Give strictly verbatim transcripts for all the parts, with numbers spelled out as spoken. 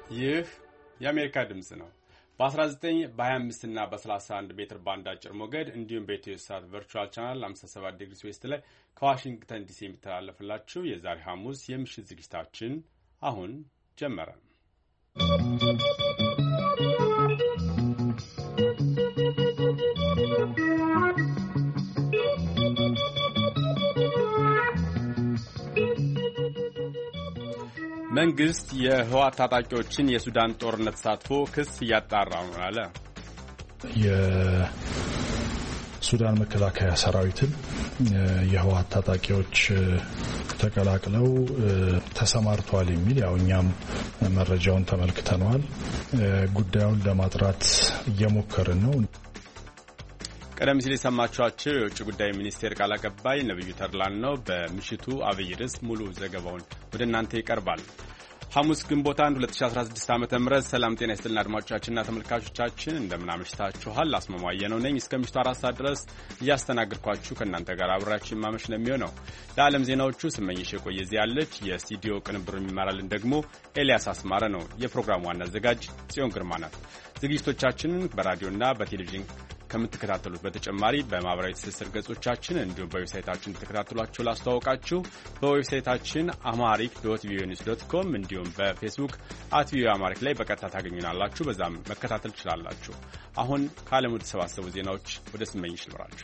ይህ የአሜሪካ ድምጽ ነው። በ19 በ25 እና በ31 ሜትር ባንድ አጭር ሞገድ እንዲሁም በኢትዮሳት ቨርቹዋል ቻናል ሃምሳ ሰባት ዲግሪ ዌስት ላይ ከዋሽንግተን ዲሲ የሚተላለፍላችሁ የዛሬ ሐሙስ የምሽት ዝግጅታችን አሁን ጀመረ። መንግስት የህወሓት ታጣቂዎችን የሱዳን ጦርነት ተሳትፎ ክስ እያጣራ ነው አለ። የሱዳን መከላከያ ሰራዊትን የህወሓት ታጣቂዎች ተቀላቅለው ተሰማርተዋል የሚል ያው እኛም መረጃውን ተመልክተናል። ጉዳዩን ለማጥራት እየሞከርን ነው። ቀደም ሲል የሰማችኋቸው የውጭ ጉዳይ ሚኒስቴር ቃል አቀባይ ነብዩ ተድላን ነው። በምሽቱ አብይ ርዕስ ሙሉ ዘገባውን ወደ እናንተ ይቀርባል። ሐሙስ ግንቦት አንድ ሁለት ሺህ አስራ ስድስት ዓመተ ምህረት ሰላም ጤና ይስጥልና አድማጮቻችንና ተመልካቾቻችን እንደምን አምሽታችኋል። አስማማየ ነው ነኝ። እስከ ምሽቱ አራት ሰዓት ድረስ እያስተናግድኳችሁ ከእናንተ ጋር አብራችሁ ማመሽ ነው የሚሆነው። ለዓለም ዜናዎቹ ስመኝሽ የቆየ እዚህ ያለች፣ የስቱዲዮ ቅንብሩን የሚመራልን ደግሞ ኤልያስ አስማረ ነው። የፕሮግራሙ ዋና አዘጋጅ ጽዮን ግርማ ናት። ዝግጅቶቻችንን በራዲዮና በቴሌቪዥን ከምትከታተሉት በተጨማሪ በማህበራዊ ትስስር ገጾቻችን እንዲሁም በዌብሳይታችን ተከታተሏቸው ላስተዋወቃችሁ። በዌብሳይታችን አማሪክ ዶት ቪኦኤ ኒውስ ዶት ኮም እንዲሁም በፌስቡክ አት ቪኦኤ አማሪክ ላይ በቀጥታ ታገኙናላችሁ። በዛም መከታተል ትችላላችሁ። አሁን ከዓለሙ የተሰባሰቡ ዜናዎች ወደ ስመኝሽ ልምራችሁ።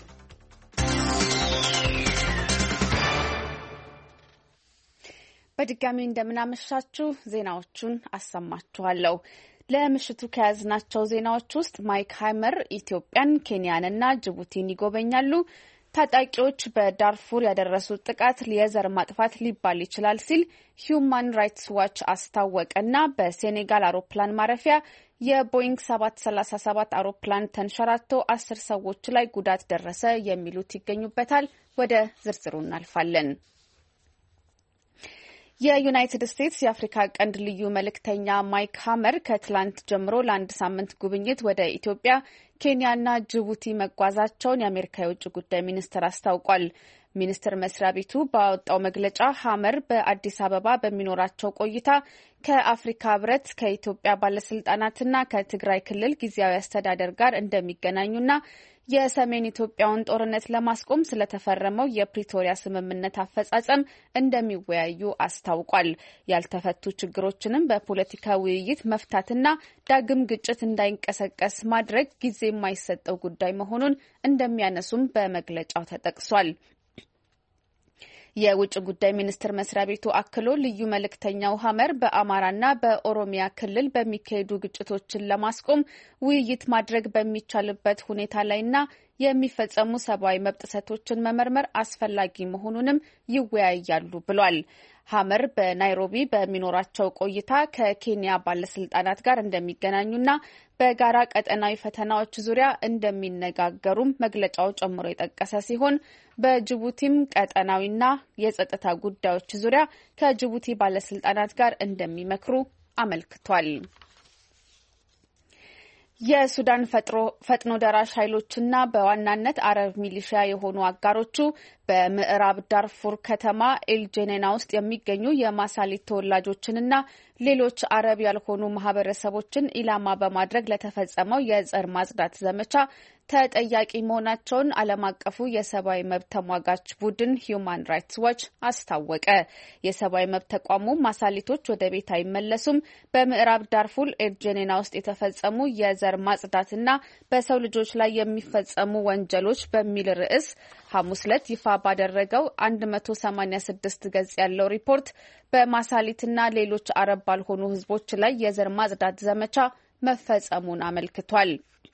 በድጋሚ እንደምናመሻችሁ ዜናዎቹን አሰማችኋለሁ። ለምሽቱ ከያዝናቸው ዜናዎች ውስጥ ማይክ ሃመር ኢትዮጵያን፣ ኬንያንና ጅቡቲን ይጎበኛሉ። ታጣቂዎች በዳርፉር ያደረሱት ጥቃት የዘር ማጥፋት ሊባል ይችላል ሲል ሂዩማን ራይትስ ዋች አስታወቀና በሴኔጋል አውሮፕላን ማረፊያ የቦይንግ ሰባት ሰላሳ ሰባት አውሮፕላን ተንሸራቶ አስር ሰዎች ላይ ጉዳት ደረሰ የሚሉት ይገኙበታል። ወደ ዝርዝሩ እናልፋለን። የዩናይትድ ስቴትስ የአፍሪካ ቀንድ ልዩ መልእክተኛ ማይክ ሃመር ከትላንት ጀምሮ ለአንድ ሳምንት ጉብኝት ወደ ኢትዮጵያ፣ ኬንያና ጅቡቲ መጓዛቸውን የአሜሪካ የውጭ ጉዳይ ሚኒስቴር አስታውቋል። ሚኒስቴር መስሪያ ቤቱ ባወጣው መግለጫ ሃመር በአዲስ አበባ በሚኖራቸው ቆይታ ከአፍሪካ ህብረት፣ ከኢትዮጵያ ባለስልጣናትና ከትግራይ ክልል ጊዜያዊ አስተዳደር ጋር እንደሚገናኙና የሰሜን ኢትዮጵያውን ጦርነት ለማስቆም ስለተፈረመው የፕሪቶሪያ ስምምነት አፈጻጸም እንደሚወያዩ አስታውቋል። ያልተፈቱ ችግሮችንም በፖለቲካ ውይይት መፍታትና ዳግም ግጭት እንዳይንቀሰቀስ ማድረግ ጊዜ የማይሰጠው ጉዳይ መሆኑን እንደሚያነሱም በመግለጫው ተጠቅሷል። የውጭ ጉዳይ ሚኒስቴር መስሪያ ቤቱ አክሎ ልዩ መልእክተኛው ሃመር በአማራና በኦሮሚያ ክልል በሚካሄዱ ግጭቶችን ለማስቆም ውይይት ማድረግ በሚቻልበት ሁኔታ ላይና የሚፈጸሙ ሰብአዊ መብት ጥሰቶችን መመርመር አስፈላጊ መሆኑንም ይወያያሉ ብሏል። ሃመር በናይሮቢ በሚኖራቸው ቆይታ ከኬንያ ባለስልጣናት ጋር እንደሚገናኙና በጋራ ቀጠናዊ ፈተናዎች ዙሪያ እንደሚነጋገሩም መግለጫው ጨምሮ የጠቀሰ ሲሆን በጅቡቲም ቀጠናዊና የጸጥታ ጉዳዮች ዙሪያ ከጅቡቲ ባለስልጣናት ጋር እንደሚመክሩ አመልክቷል። የሱዳን ፈጥኖ ደራሽ ኃይሎችና በዋናነት አረብ ሚሊሺያ የሆኑ አጋሮቹ በምዕራብ ዳርፉር ከተማ ኤልጄኔና ውስጥ የሚገኙ የማሳሊት ተወላጆችንና ሌሎች አረብ ያልሆኑ ማህበረሰቦችን ኢላማ በማድረግ ለተፈጸመው የዘር ማጽዳት ዘመቻ ተጠያቂ መሆናቸውን ዓለም አቀፉ የሰብአዊ መብት ተሟጋች ቡድን ሂዩማን ራይትስ ዋች አስታወቀ። የሰብአዊ መብት ተቋሙ ማሳሊቶች ወደ ቤት አይመለሱም፣ በምዕራብ ዳርፉር ኤልጄኔና ውስጥ የተፈጸሙ የዘር ማጽዳትና በሰው ልጆች ላይ የሚፈጸሙ ወንጀሎች በሚል ርዕስ ሐሙስ ዕለት ይፋ ባደረገው አንድ መቶ ሰማኒያ ስድስት ገጽ ያለው ሪፖርት በማሳሊትና ሌሎች አረብ ባልሆኑ ህዝቦች ላይ የዘር ማጽዳት ዘመቻ መፈጸሙን አመልክቷል።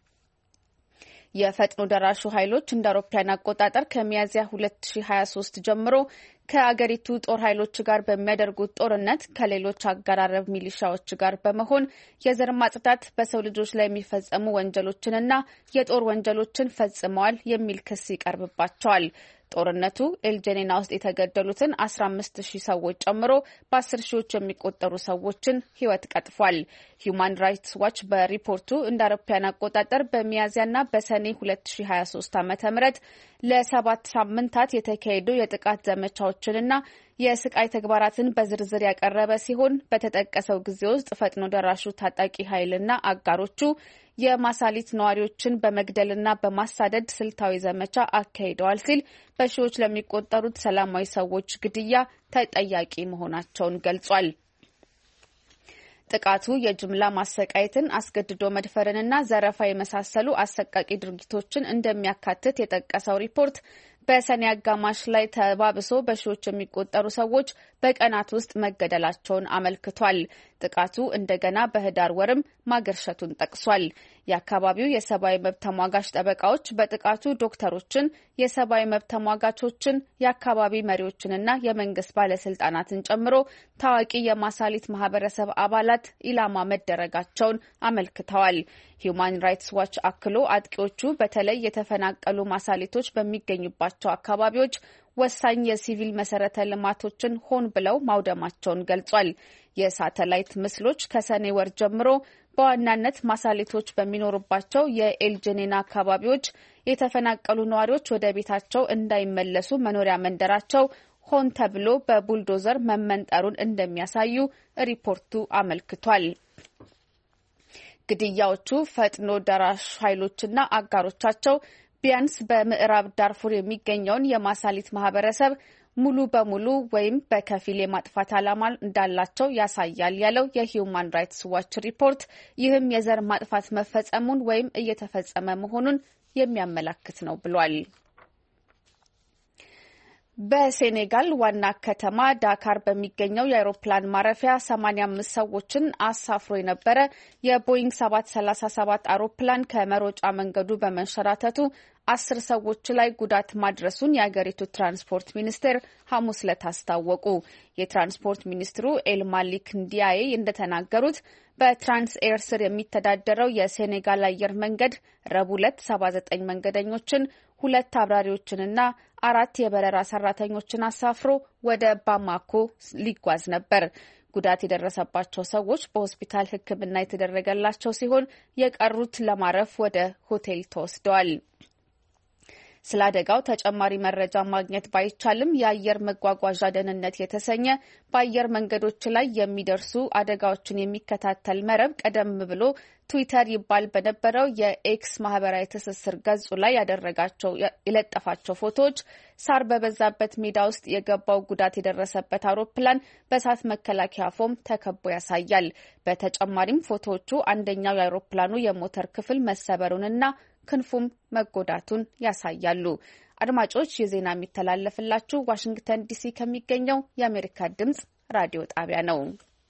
የፈጥኖ ደራሹ ኃይሎች እንደ አውሮፓውያን አቆጣጠር ከሚያዝያ ሁለት ሺህ ሀያ ሶስት ጀምሮ ከአገሪቱ ጦር ኃይሎች ጋር በሚያደርጉት ጦርነት ከሌሎች አጋር አረብ ሚሊሻዎች ጋር በመሆን የዘር ማጽዳት፣ በሰው ልጆች ላይ የሚፈጸሙ ወንጀሎችንና የጦር ወንጀሎችን ፈጽመዋል የሚል ክስ ይቀርብባቸዋል። ጦርነቱ ኤልጄኔና ውስጥ የተገደሉትን አስራ አምስት ሺህ ሰዎች ጨምሮ በአስር ሺዎች የሚቆጠሩ ሰዎችን ሕይወት ቀጥፏል። ሂዩማን ራይትስ ዋች በሪፖርቱ እንደ አውሮፓውያን አቆጣጠር በሚያዝያና በሰኔ ሁለት ሺህ ሀያ ሶስት ዓመተ ምህረት ለሰባት ሳምንታት የተካሄዱ የጥቃት ዘመቻዎችንና የስቃይ ተግባራትን በዝርዝር ያቀረበ ሲሆን በተጠቀሰው ጊዜ ውስጥ ፈጥኖ ደራሹ ታጣቂ ኃይልና አጋሮቹ የማሳሊት ነዋሪዎችን በመግደልና በማሳደድ ስልታዊ ዘመቻ አካሂደዋል ሲል በሺዎች ለሚቆጠሩት ሰላማዊ ሰዎች ግድያ ተጠያቂ መሆናቸውን ገልጿል። ጥቃቱ የጅምላ ማሰቃየትን፣ አስገድዶ መድፈርንና ዘረፋ የመሳሰሉ አሰቃቂ ድርጊቶችን እንደሚያካትት የጠቀሰው ሪፖርት በሰኔ አጋማሽ ላይ ተባብሶ በሺዎች የሚቆጠሩ ሰዎች በቀናት ውስጥ መገደላቸውን አመልክቷል። ጥቃቱ እንደገና በህዳር ወርም ማገርሸቱን ጠቅሷል። የአካባቢው የሰብአዊ መብት ተሟጋች ጠበቃዎች በጥቃቱ ዶክተሮችን፣ የሰብአዊ መብት ተሟጋቾችን፣ የአካባቢ መሪዎችንና የመንግስት ባለስልጣናትን ጨምሮ ታዋቂ የማሳሊት ማህበረሰብ አባላት ኢላማ መደረጋቸውን አመልክተዋል። ሂዩማን ራይትስ ዋች አክሎ አጥቂዎቹ በተለይ የተፈናቀሉ ማሳሊቶች በሚገኙባቸው አካባቢዎች ወሳኝ የሲቪል መሰረተ ልማቶችን ሆን ብለው ማውደማቸውን ገልጿል። የሳተላይት ምስሎች ከሰኔ ወር ጀምሮ በዋናነት ማሳሊቶች በሚኖሩባቸው የኤልጄኔና አካባቢዎች የተፈናቀሉ ነዋሪዎች ወደ ቤታቸው እንዳይመለሱ መኖሪያ መንደራቸው ሆን ተብሎ በቡልዶዘር መመንጠሩን እንደሚያሳዩ ሪፖርቱ አመልክቷል። ግድያዎቹ ፈጥኖ ደራሽ ኃይሎችና አጋሮቻቸው ቢያንስ በምዕራብ ዳርፉር የሚገኘውን የማሳሊት ማህበረሰብ ሙሉ በሙሉ ወይም በከፊል የማጥፋት ዓላማ እንዳላቸው ያሳያል ያለው የሂዩማን ራይትስ ዋች ሪፖርት ይህም የዘር ማጥፋት መፈጸሙን ወይም እየተፈጸመ መሆኑን የሚያመላክት ነው ብሏል። በሴኔጋል ዋና ከተማ ዳካር በሚገኘው የአውሮፕላን ማረፊያ ሰማንያ አምስት ሰዎችን አሳፍሮ የነበረ የቦይንግ ሰባት ሰላሳ ሰባት አውሮፕላን ከመሮጫ መንገዱ በመንሸራተቱ አስር ሰዎች ላይ ጉዳት ማድረሱን የአገሪቱ ትራንስፖርት ሚኒስቴር ሐሙስ ዕለት አስታወቁ። የትራንስፖርት ሚኒስትሩ ኤልማሊክ እንዲያዬ እንደተናገሩት በትራንስ ኤር ስር የሚተዳደረው የሴኔጋል አየር መንገድ ረቡዕ ዕለት ሰባ ዘጠኝ መንገደኞችን፣ ሁለት አብራሪዎችንና አራት የበረራ ሰራተኞችን አሳፍሮ ወደ ባማኮ ሊጓዝ ነበር። ጉዳት የደረሰባቸው ሰዎች በሆስፒታል ሕክምና የተደረገላቸው ሲሆን የቀሩት ለማረፍ ወደ ሆቴል ተወስደዋል። ስለ አደጋው ተጨማሪ መረጃ ማግኘት ባይቻልም የአየር መጓጓዣ ደህንነት የተሰኘ በአየር መንገዶች ላይ የሚደርሱ አደጋዎችን የሚከታተል መረብ ቀደም ብሎ ትዊተር ይባል በነበረው የኤክስ ማህበራዊ ትስስር ገጹ ላይ ያደረጋቸው የለጠፋቸው ፎቶዎች ሳር በበዛበት ሜዳ ውስጥ የገባው ጉዳት የደረሰበት አውሮፕላን በእሳት መከላከያ ፎም ተከቦ ያሳያል። በተጨማሪም ፎቶዎቹ አንደኛው የአውሮፕላኑ የሞተር ክፍል መሰበሩንና ክንፉም መጎዳቱን ያሳያሉ። አድማጮች የዜና የሚተላለፍላችሁ ዋሽንግተን ዲሲ ከሚገኘው የአሜሪካ ድምጽ ራዲዮ ጣቢያ ነው።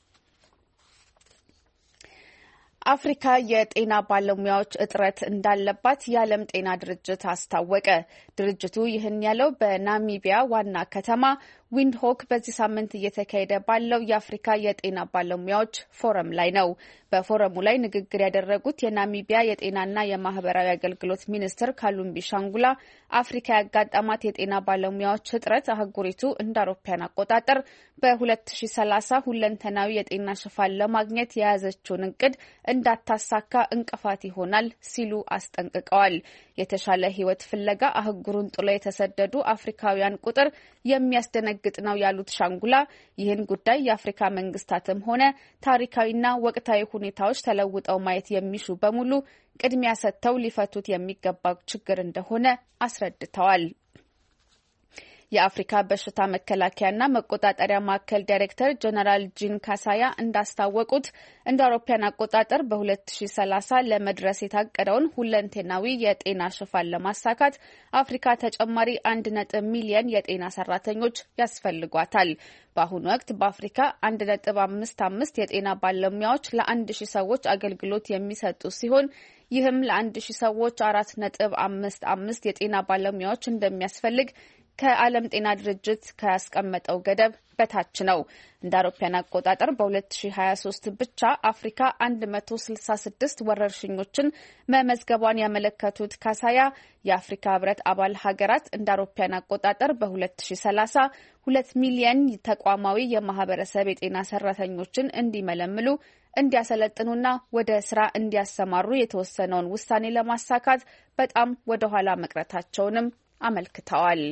አፍሪካ የጤና ባለሙያዎች እጥረት እንዳለባት የዓለም ጤና ድርጅት አስታወቀ። ድርጅቱ ይህን ያለው በናሚቢያ ዋና ከተማ ዊንድሆክ በዚህ ሳምንት እየተካሄደ ባለው የአፍሪካ የጤና ባለሙያዎች ፎረም ላይ ነው። በፎረሙ ላይ ንግግር ያደረጉት የናሚቢያ የጤናና የማህበራዊ አገልግሎት ሚኒስትር ካሉምቢ ሻንጉላ አፍሪካ ያጋጠማት የጤና ባለሙያዎች እጥረት አህጉሪቱ እንደ አውሮፓውያን አቆጣጠር በሁለት ሺ ሰላሳ ሁለንተናዊ የጤና ሽፋን ለማግኘት የያዘችውን እቅድ እንዳታሳካ እንቅፋት ይሆናል ሲሉ አስጠንቅቀዋል። የተሻለ ሕይወት ፍለጋ አህጉሩን ጥሎ የተሰደዱ አፍሪካውያን ቁጥር የሚያስደነግጥ ነው ያሉት ሻንጉላ ይህን ጉዳይ የአፍሪካ መንግስታትም ሆነ ታሪካዊና ወቅታዊ ሁኔታዎች ተለውጠው ማየት የሚሹ በሙሉ ቅድሚያ ሰጥተው ሊፈቱት የሚገባ ችግር እንደሆነ አስረድተዋል። የአፍሪካ በሽታ መከላከያና መቆጣጠሪያ ማዕከል ዳይሬክተር ጀነራል ጂን ካሳያ እንዳስታወቁት እንደ አውሮፓውያን አቆጣጠር በሁለት ሺ ሰላሳ ለመድረስ የታቀደውን ሁለንተናዊ የጤና ሽፋን ለማሳካት አፍሪካ ተጨማሪ አንድ ነጥብ ሚሊዮን የጤና ሰራተኞች ያስፈልጓታል። በአሁኑ ወቅት በአፍሪካ አንድ ነጥብ አምስት አምስት የጤና ባለሙያዎች ለአንድ ሺህ ሰዎች አገልግሎት የሚሰጡ ሲሆን ይህም ለአንድ ሺህ ሰዎች አራት ነጥብ አምስት አምስት የጤና ባለሙያዎች እንደሚያስፈልግ ከዓለም ጤና ድርጅት ካስቀመጠው ገደብ በታች ነው። እንደ አውሮፓውያን አቆጣጠር በ2023 ብቻ አፍሪካ አንድ መቶ ስልሳ ስድስት ወረርሽኞችን መመዝገቧን ያመለከቱት ካሳያ የአፍሪካ ህብረት አባል ሀገራት እንደ አውሮፓውያን አቆጣጠር በ2030 ሁለት ሚሊዮን ተቋማዊ የማህበረሰብ የጤና ሰራተኞችን እንዲመለምሉ እንዲያሰለጥኑና ወደ ስራ እንዲያሰማሩ የተወሰነውን ውሳኔ ለማሳካት በጣም ወደ ኋላ መቅረታቸውንም አመልክተዋል።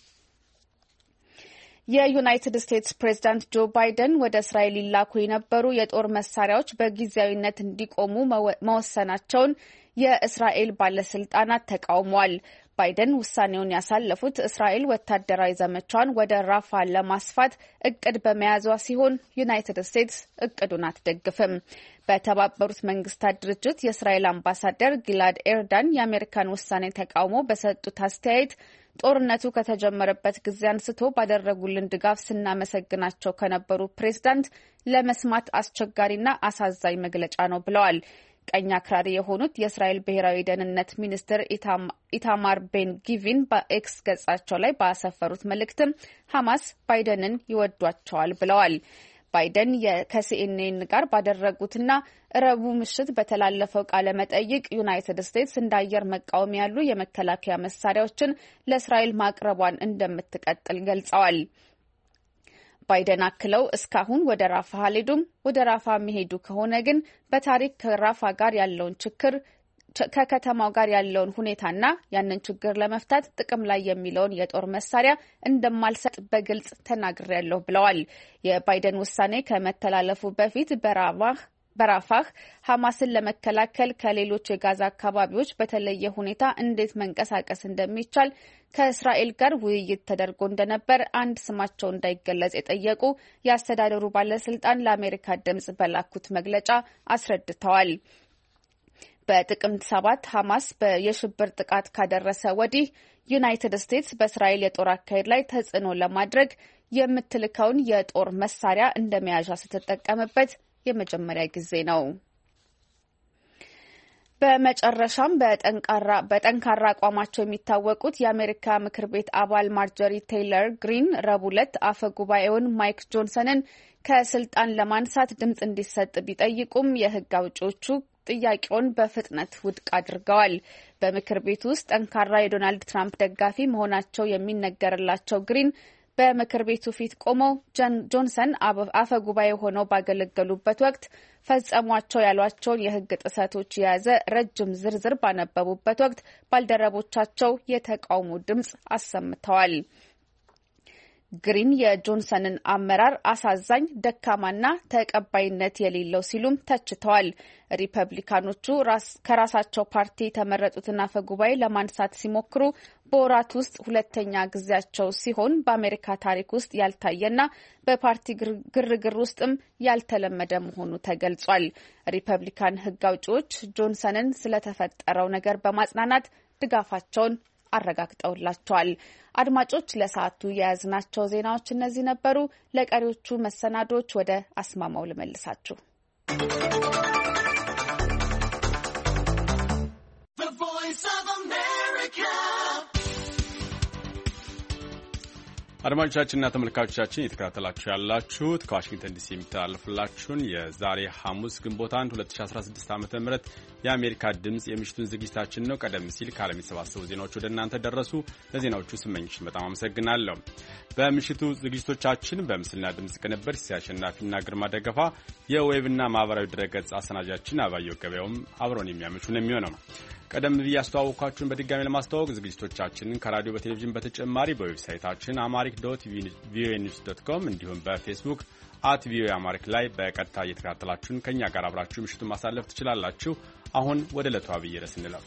የዩናይትድ ስቴትስ ፕሬዝዳንት ጆ ባይደን ወደ እስራኤል ሊላኩ የነበሩ የጦር መሳሪያዎች በጊዜያዊነት እንዲቆሙ መወሰናቸውን የእስራኤል ባለስልጣናት ተቃውመዋል። ባይደን ውሳኔውን ያሳለፉት እስራኤል ወታደራዊ ዘመቻዋን ወደ ራፋ ለማስፋት እቅድ በመያዟ ሲሆን ዩናይትድ ስቴትስ እቅዱን አትደግፍም። በተባበሩት መንግስታት ድርጅት የእስራኤል አምባሳደር ጊላድ ኤርዳን የአሜሪካን ውሳኔ ተቃውሞ በሰጡት አስተያየት ጦርነቱ ከተጀመረበት ጊዜ አንስቶ ባደረጉልን ድጋፍ ስናመሰግናቸው ከነበሩ ፕሬዝዳንት ለመስማት አስቸጋሪና አሳዛኝ መግለጫ ነው ብለዋል። ቀኝ አክራሪ የሆኑት የእስራኤል ብሔራዊ ደህንነት ሚኒስትር ኢታማር ቤን ጊቪን በኤክስ ገጻቸው ላይ ባሰፈሩት መልእክትም ሐማስ ባይደንን ይወዷቸዋል ብለዋል። ባይደን ከሲኤንኤን ጋር ባደረጉትና ረቡዕ ምሽት በተላለፈው ቃለ መጠይቅ ዩናይትድ ስቴትስ እንደ አየር መቃወሚያ ያሉ የመከላከያ መሳሪያዎችን ለእስራኤል ማቅረቧን እንደምትቀጥል ገልጸዋል። ባይደን አክለው እስካሁን ወደ ራፋ አልሄዱም፣ ወደ ራፋ የሚሄዱ ከሆነ ግን በታሪክ ከራፋ ጋር ያለውን ችግር ከከተማው ጋር ያለውን ሁኔታና ያንን ችግር ለመፍታት ጥቅም ላይ የሚለውን የጦር መሳሪያ እንደማልሰጥ በግልጽ ተናግሬያለሁ ብለዋል። የባይደን ውሳኔ ከመተላለፉ በፊት በራፋህ በራፋህ ሐማስን ለመከላከል ከሌሎች የጋዛ አካባቢዎች በተለየ ሁኔታ እንዴት መንቀሳቀስ እንደሚቻል ከእስራኤል ጋር ውይይት ተደርጎ እንደነበር አንድ ስማቸው እንዳይገለጽ የጠየቁ የአስተዳደሩ ባለስልጣን ለአሜሪካ ድምጽ በላኩት መግለጫ አስረድተዋል። በጥቅምት ሰባት ሐማስ የሽብር ጥቃት ካደረሰ ወዲህ ዩናይትድ ስቴትስ በእስራኤል የጦር አካሄድ ላይ ተጽዕኖ ለማድረግ የምትልከውን የጦር መሳሪያ እንደ መያዣ ስትጠቀምበት የመጀመሪያ ጊዜ ነው። በመጨረሻም በጠንካራ በጠንካራ አቋማቸው የሚታወቁት የአሜሪካ ምክር ቤት አባል ማርጆሪ ቴይለር ግሪን ረቡዕ ዕለት አፈ ጉባኤውን ማይክ ጆንሰንን ከስልጣን ለማንሳት ድምጽ እንዲሰጥ ቢጠይቁም የሕግ አውጪዎቹ ጥያቄውን በፍጥነት ውድቅ አድርገዋል። በምክር ቤት ውስጥ ጠንካራ የዶናልድ ትራምፕ ደጋፊ መሆናቸው የሚነገርላቸው ግሪን በምክር ቤቱ ፊት ቆመው ጆንሰን አፈ ጉባኤ ሆነው ባገለገሉበት ወቅት ፈጸሟቸው ያሏቸውን የሕግ ጥሰቶች የያዘ ረጅም ዝርዝር ባነበቡበት ወቅት ባልደረቦቻቸው የተቃውሞ ድምጽ አሰምተዋል። ግሪን የጆንሰንን አመራር አሳዛኝ፣ ደካማና ተቀባይነት የሌለው ሲሉም ተችተዋል። ሪፐብሊካኖቹ ከራሳቸው ፓርቲ የተመረጡትን አፈ ጉባኤ ለማንሳት ሲሞክሩ በወራት ውስጥ ሁለተኛ ጊዜያቸው ሲሆን በአሜሪካ ታሪክ ውስጥ ያልታየና በፓርቲ ግርግር ውስጥም ያልተለመደ መሆኑ ተገልጿል። ሪፐብሊካን ሕግ አውጪዎች ጆንሰንን ስለተፈጠረው ነገር በማጽናናት ድጋፋቸውን አረጋግጠውላቸዋል። አድማጮች፣ ለሰዓቱ የያዝናቸው ዜናዎች እነዚህ ነበሩ። ለቀሪዎቹ መሰናዶች ወደ አስማማው ልመልሳችሁ። አድማጮቻችንና ተመልካቾቻችን የተከታተላችሁ ያላችሁት ከዋሽንግተን ዲሲ የሚተላለፍላችሁን የዛሬ ሐሙስ ግንቦት አንድ ሁለት ሺህ አስራ ስድስት ዓመተ ምህረት የአሜሪካ ድምጽ የምሽቱን ዝግጅታችን ነው። ቀደም ሲል ከዓለም የተሰባሰቡ ዜናዎች ወደ እናንተ ደረሱ። ለዜናዎቹ ስመኝሽ በጣም አመሰግናለሁ። በምሽቱ ዝግጅቶቻችን በምስልና ድምጽ ቅንብር ሲያሸናፊና ግርማ ደገፋ፣ የዌብና ማህበራዊ ድረገጽ አሰናጃችን አባየው ገበያውም አብሮን የሚያመቹ ነው የሚሆነው። ቀደም ብዬ ያስተዋወቅኳችሁን በድጋሚ ለማስተዋወቅ ዝግጅቶቻችንን ከራዲዮ በቴሌቪዥን በተጨማሪ በዌብሳይታችን አማሪክ ዶት ቪኦኤ ኒውስ ዶት ኮም እንዲሁም በፌስቡክ አት ቪኦኤ አማሪክ ላይ በቀጥታ እየተከታተላችሁን ከእኛ ጋር አብራችሁ ምሽቱን ማሳለፍ ትችላላችሁ። አሁን ወደ ዕለቱ አብይ ርዕስ እንለፍ።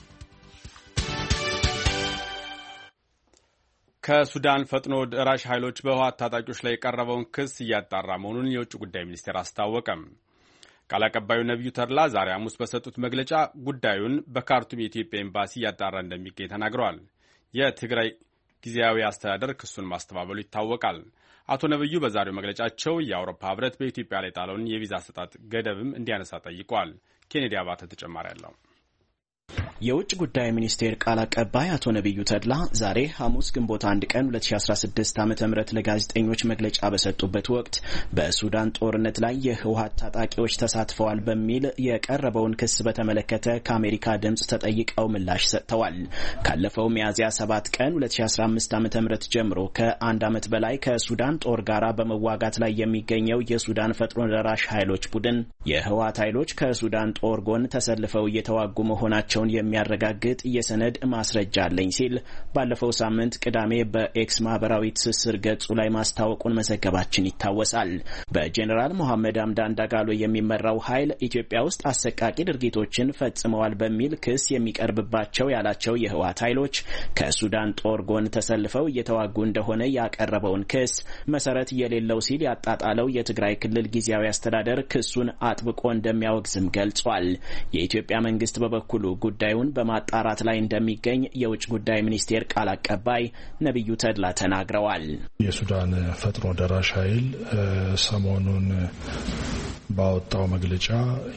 ከሱዳን ፈጥኖ ደራሽ ኃይሎች በህወሓት ታጣቂዎች ላይ የቀረበውን ክስ እያጣራ መሆኑን የውጭ ጉዳይ ሚኒስቴር አስታወቀም። ቃል አቀባዩ ነቢዩ ተድላ ዛሬ ሐሙስ በሰጡት መግለጫ ጉዳዩን በካርቱም የኢትዮጵያ ኤምባሲ እያጣራ እንደሚገኝ ተናግረዋል። የትግራይ ጊዜያዊ አስተዳደር ክሱን ማስተባበሉ ይታወቃል። አቶ ነቢዩ በዛሬው መግለጫቸው የአውሮፓ ህብረት በኢትዮጵያ ላይ ጣለውን የቪዛ አሰጣጥ ገደብም እንዲያነሳ ጠይቋል። ኬኔዲ አባተ ተጨማሪ አለው። የውጭ ጉዳይ ሚኒስቴር ቃል አቀባይ አቶ ነብዩ ተድላ ዛሬ ሐሙስ ግንቦት አንድ ቀን ሁለት ሺህ አስራ ስድስት ዓመተ ምህረት ለጋዜጠኞች መግለጫ በሰጡበት ወቅት በሱዳን ጦርነት ላይ የህወሓት ታጣቂዎች ተሳትፈዋል በሚል የቀረበውን ክስ በተመለከተ ከአሜሪካ ድምጽ ተጠይቀው ምላሽ ሰጥተዋል። ካለፈው ሚያዝያ ሰባት ቀን ሁለት ሺህ አስራ አምስት ዓመተ ምህረት ጀምሮ ከአንድ ዓመት በላይ ከሱዳን ጦር ጋር በመዋጋት ላይ የሚገኘው የሱዳን ፈጥኖ ደራሽ ኃይሎች ቡድን የህወሓት ኃይሎች ከሱዳን ጦር ጎን ተሰልፈው እየተዋጉ መሆናቸውን የሚያረጋግጥ የሰነድ ማስረጃ አለኝ ሲል ባለፈው ሳምንት ቅዳሜ በኤክስ ማህበራዊ ትስስር ገጹ ላይ ማስታወቁን መዘገባችን ይታወሳል። በጄኔራል መሐመድ አምዳን ዳጋሎ የሚመራው ኃይል ኢትዮጵያ ውስጥ አሰቃቂ ድርጊቶችን ፈጽመዋል በሚል ክስ የሚቀርብባቸው ያላቸው የህወሓት ኃይሎች ከሱዳን ጦር ጎን ተሰልፈው እየተዋጉ እንደሆነ ያቀረበውን ክስ መሰረት የሌለው ሲል ያጣጣለው የትግራይ ክልል ጊዜያዊ አስተዳደር ክሱን አጥብቆ እንደሚያወግዝም ገልጿል። የኢትዮጵያ መንግስት በበኩሉ ጉዳዩን በማጣራት ላይ እንደሚገኝ የውጭ ጉዳይ ሚኒስቴር ቃል አቀባይ ነብዩ ተድላ ተናግረዋል። የሱዳን ፈጥኖ ደራሽ ኃይል ሰሞኑን ባወጣው መግለጫ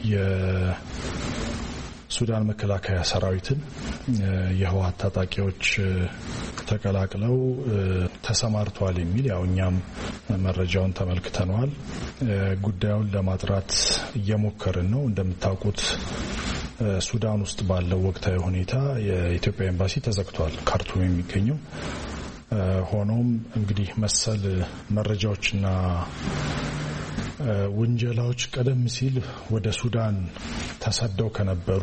የሱዳን መከላከያ ሰራዊትን የህወሓት ታጣቂዎች ተቀላቅለው ተሰማርተዋል የሚል ያው እኛም መረጃውን ተመልክተናል። ጉዳዩን ለማጥራት እየሞከርን ነው። እንደምታውቁት ሱዳን ውስጥ ባለው ወቅታዊ ሁኔታ የኢትዮጵያ ኤምባሲ ተዘግቷል፣ ካርቱም የሚገኘው። ሆኖም እንግዲህ መሰል መረጃዎችና ወንጀላዎች ቀደም ሲል ወደ ሱዳን ተሰደው ከነበሩ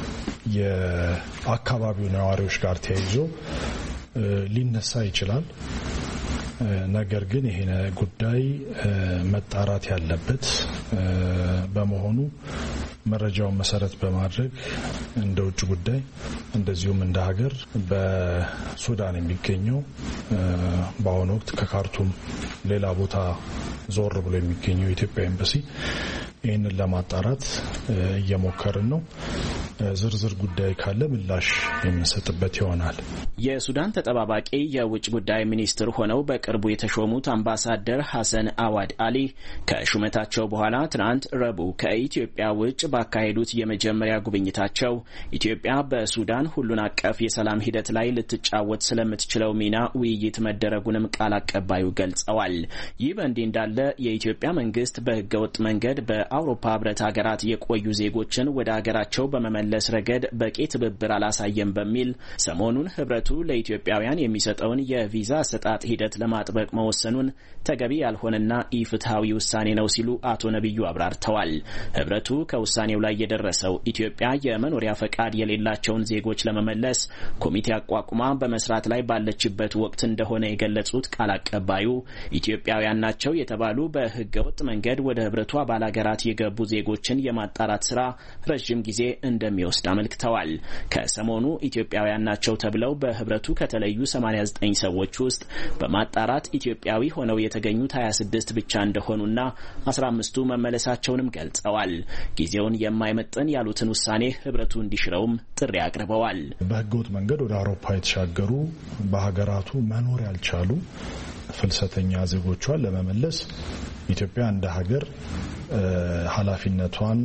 የአካባቢው ነዋሪዎች ጋር ተያይዞ ሊነሳ ይችላል። ነገር ግን ይሄ ጉዳይ መጣራት ያለበት በመሆኑ መረጃውን መሰረት በማድረግ እንደ ውጭ ጉዳይ እንደዚሁም እንደ ሀገር በሱዳን የሚገኘው በአሁኑ ወቅት ከካርቱም ሌላ ቦታ ዞር ብሎ የሚገኘው የኢትዮጵያ ኤምባሲ ይህንን ለማጣራት እየሞከርን ነው። ዝርዝር ጉዳይ ካለ ምላሽ የምንሰጥበት ይሆናል። የሱዳን ተጠባባቂ የውጭ ጉዳይ ሚኒስትር ሆነው በቅርቡ የተሾሙት አምባሳደር ሐሰን አዋድ አሊ ከሹመታቸው በኋላ ትናንት ረቡዕ ከኢትዮጵያ ውጭ ባካሄዱት የመጀመሪያ ጉብኝታቸው ኢትዮጵያ በሱዳን ሁሉን አቀፍ የሰላም ሂደት ላይ ልትጫወት ስለምትችለው ሚና ውይይት መደረጉንም ቃል አቀባዩ ገልጸዋል። ይህ በእንዲህ እንዳለ የኢትዮጵያ መንግስት በህገወጥ መንገድ በአውሮፓ ህብረት ሀገራት የቆዩ ዜጎችን ወደ ሀገራቸው በመመለስ ረገድ በቂ ትብብር አላሳየም በሚል ሰሞኑን ህብረቱ ለኢትዮጵያውያን የሚሰጠውን የቪዛ አሰጣጥ ሂደት ለማጥበቅ መወሰኑን ተገቢ ያልሆነና ኢፍትሃዊ ውሳኔ ነው ሲሉ አቶ ነብዩ አብራርተዋል። ህብረቱ ከውሳኔው ላይ የደረሰው ኢትዮጵያ የመኖሪያ ፈቃድ የሌላቸውን ዜጎች ለመመለስ ኮሚቴ አቋቁማ በመስራት ላይ ባለችበት ወቅት እንደሆነ የገለጹት ቃል አቀባዩ ኢትዮጵያውያን ናቸው የተባሉ በህገወጥ መንገድ ወደ ህብረቱ አባል ሀገራት የገቡ ዜጎችን የማጣራት ስራ ረጅም ጊዜ እንደሚወስድ አመልክተዋል። ከሰሞኑ ኢትዮጵያውያን ናቸው ተብለው በህብረቱ ከተለዩ ሰማንያ ዘጠኝ ሰዎች ውስጥ በማጣራት ኢትዮጵያዊ ሆነው የተገኙት ሀያ ስድስት ብቻ እንደሆኑና አስራ አምስቱ መመለሳቸውንም ገልጸዋል። ጊዜውን የማይመጥን ያሉትን ውሳኔ ህብረቱ እንዲሽረውም ጥሪ አቅርበዋል። በህገወጥ መንገድ ወደ አውሮፓ የተሻገሩ በሀገራቱ መኖር ያልቻሉ ፍልሰተኛ ዜጎቿን ለመመለስ ኢትዮጵያ እንደ ሀገር ኃላፊነቷን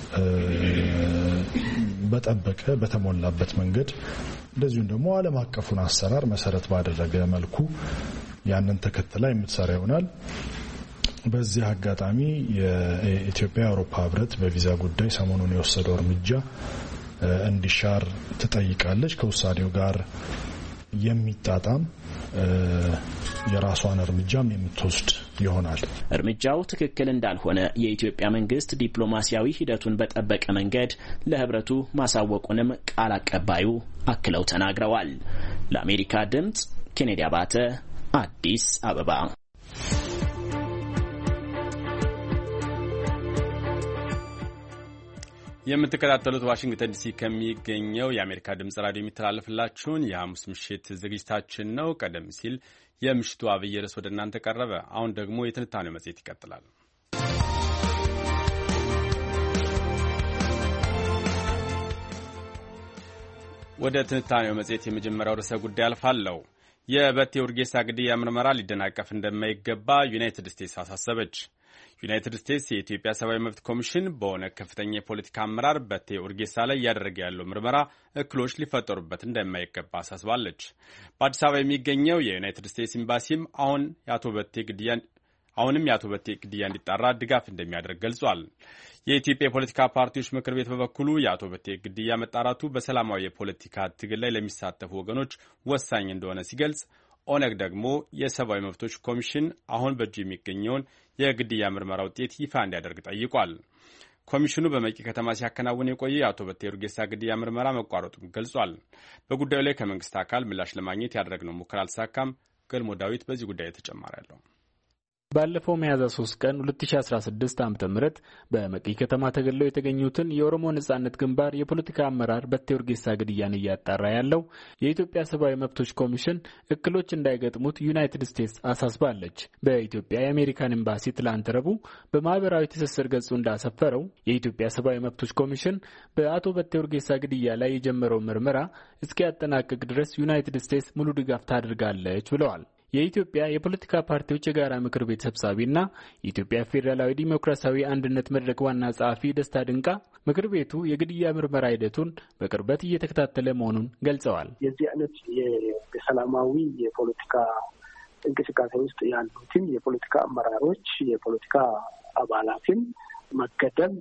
በጠበቀ በተሞላበት መንገድ እንደዚሁም ደግሞ ዓለም አቀፉን አሰራር መሰረት ባደረገ መልኩ ያንን ተከትላ የምትሰራ ይሆናል። በዚህ አጋጣሚ የኢትዮጵያ የአውሮፓ ህብረት በቪዛ ጉዳይ ሰሞኑን የወሰደው እርምጃ እንዲሻር ትጠይቃለች። ከውሳኔው ጋር የሚጣጣም የራሷን እርምጃም የምትወስድ ይሆናል። እርምጃው ትክክል እንዳልሆነ የኢትዮጵያ መንግስት ዲፕሎማሲያዊ ሂደቱን በጠበቀ መንገድ ለህብረቱ ማሳወቁንም ቃል አቀባዩ አክለው ተናግረዋል። ለአሜሪካ ድምጽ ኬኔዲ አባተ አዲስ አበባ። የምትከታተሉት ዋሽንግተን ዲሲ ከሚገኘው የአሜሪካ ድምጽ ራዲዮ የሚተላለፍላችሁን የሐሙስ ምሽት ዝግጅታችን ነው። ቀደም ሲል የምሽቱ አብይ ርዕስ ወደ እናንተ ቀረበ። አሁን ደግሞ የትንታኔው መጽሔት ይቀጥላል። ወደ ትንታኔው መጽሔት የመጀመሪያው ርዕሰ ጉዳይ አልፋለሁ። የበቴ ኡርጌሳ ግድያ ምርመራ ሊደናቀፍ እንደማይገባ ዩናይትድ ስቴትስ አሳሰበች። ዩናይትድ ስቴትስ የኢትዮጵያ ሰብአዊ መብት ኮሚሽን በኦነግ ከፍተኛ የፖለቲካ አመራር በቴ ኡርጌሳ ላይ እያደረገ ያለው ምርመራ እክሎች ሊፈጠሩበት እንደማይገባ አሳስባለች። በአዲስ አበባ የሚገኘው የዩናይትድ ስቴትስ ኤምባሲም አሁን የአቶ በቴ ግድያን አሁንም የአቶ በቴ ግድያ እንዲጣራ ድጋፍ እንደሚያደርግ ገልጿል። የኢትዮጵያ የፖለቲካ ፓርቲዎች ምክር ቤት በበኩሉ የአቶ በቴ ግድያ መጣራቱ በሰላማዊ የፖለቲካ ትግል ላይ ለሚሳተፉ ወገኖች ወሳኝ እንደሆነ ሲገልጽ፣ ኦነግ ደግሞ የሰብአዊ መብቶች ኮሚሽን አሁን በእጁ የሚገኘውን የግድያ ምርመራ ውጤት ይፋ እንዲያደርግ ጠይቋል። ኮሚሽኑ በመቂ ከተማ ሲያከናውን የቆየ የአቶ በቴ ኡርጌሳ ግድያ ምርመራ መቋረጡን ገልጿል። በጉዳዩ ላይ ከመንግስት አካል ምላሽ ለማግኘት ያደረግነው ሙከራ አልተሳካም። ገልሞ ዳዊት በዚህ ጉዳይ ተጨማሪ ያለው ባለፈው ሚያዝያ ሶስት ቀን ሁለት ሺህ አስራ ስድስት ዓመተ ምህረት በመቂ ከተማ ተገለው የተገኙትን የኦሮሞ ነጻነት ግንባር የፖለቲካ አመራር በቴ ኡርጌሳ ግድያን እያጣራ ያለው የኢትዮጵያ ሰብአዊ መብቶች ኮሚሽን እክሎች እንዳይገጥሙት ዩናይትድ ስቴትስ አሳስባለች። በኢትዮጵያ የአሜሪካን ኤምባሲ ትላንት ረቡዕ በማህበራዊ ትስስር ገጹ እንዳሰፈረው የኢትዮጵያ ሰብአዊ መብቶች ኮሚሽን በአቶ በቴ ኡርጌሳ ግድያ ላይ የጀመረው ምርመራ እስኪያጠናቅቅ ድረስ ዩናይትድ ስቴትስ ሙሉ ድጋፍ ታደርጋለች ብለዋል። የኢትዮጵያ የፖለቲካ ፓርቲዎች የጋራ ምክር ቤት ሰብሳቢና የኢትዮጵያ ፌዴራላዊ ዲሞክራሲያዊ አንድነት መድረክ ዋና ጸሐፊ ደስታ ድንቃ ምክር ቤቱ የግድያ ምርመራ ሂደቱን በቅርበት እየተከታተለ መሆኑን ገልጸዋል። የዚህ አይነት የሰላማዊ የፖለቲካ እንቅስቃሴ ውስጥ ያሉትን የፖለቲካ አመራሮች፣ የፖለቲካ አባላትን መገደል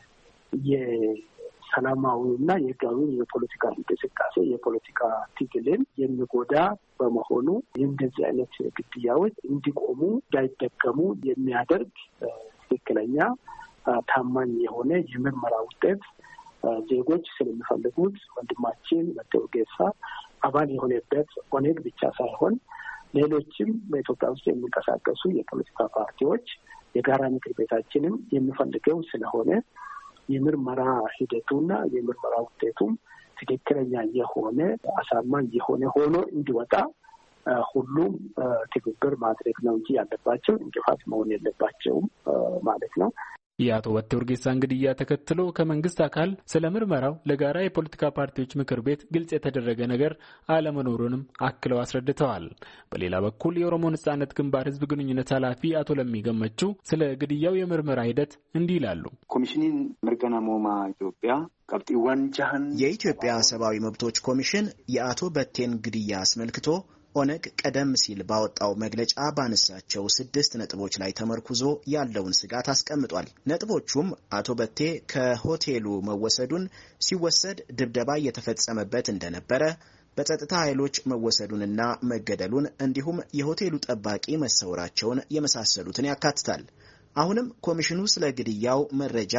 የሰላማዊና የህጋዊ የፖለቲካ እንቅስቃሴ የፖለቲካ ትግልን የሚጎዳ በመሆኑ እንደዚህ አይነት ግድያዎች እንዲቆሙ እንዳይደገሙ የሚያደርግ ትክክለኛ ታማኝ የሆነ የምርመራ ውጤት ዜጎች ስለሚፈልጉት ወንድማችን በቴ ኡርጌሳ አባል የሆነበት ኦነግ ብቻ ሳይሆን ሌሎችም በኢትዮጵያ ውስጥ የሚንቀሳቀሱ የፖለቲካ ፓርቲዎች የጋራ ምክር ቤታችንም የሚፈልገው ስለሆነ የምርመራ ሂደቱና የምርመራ ውጤቱም ትክክለኛ የሆነ አሳማኝ የሆነ ሆኖ እንዲወጣ ሁሉም ትብብር ማድረግ ነው እንጂ ያለባቸው እንቅፋት መሆን የለባቸውም ማለት ነው። የአቶ በቴ ኡርጌሳን ግድያ ተከትሎ ከመንግስት አካል ስለ ምርመራው ለጋራ የፖለቲካ ፓርቲዎች ምክር ቤት ግልጽ የተደረገ ነገር አለመኖሩንም አክለው አስረድተዋል። በሌላ በኩል የኦሮሞ ነጻነት ግንባር ህዝብ ግንኙነት ኃላፊ አቶ ለሚ ገመቹ ስለ ግድያው የምርመራ ሂደት እንዲህ ይላሉ። ኮሚሽኒን ምርገና ሞማ ኢትዮጵያ ቀብጢዋን ጃህን የኢትዮጵያ ሰብአዊ መብቶች ኮሚሽን የአቶ በቴን ግድያ አስመልክቶ ኦነግ ቀደም ሲል ባወጣው መግለጫ ባነሳቸው ስድስት ነጥቦች ላይ ተመርኩዞ ያለውን ስጋት አስቀምጧል። ነጥቦቹም አቶ በቴ ከሆቴሉ መወሰዱን፣ ሲወሰድ ድብደባ እየተፈጸመበት እንደነበረ፣ በጸጥታ ኃይሎች መወሰዱንና መገደሉን እንዲሁም የሆቴሉ ጠባቂ መሰወራቸውን የመሳሰሉትን ያካትታል። አሁንም ኮሚሽኑ ስለ ግድያው መረጃ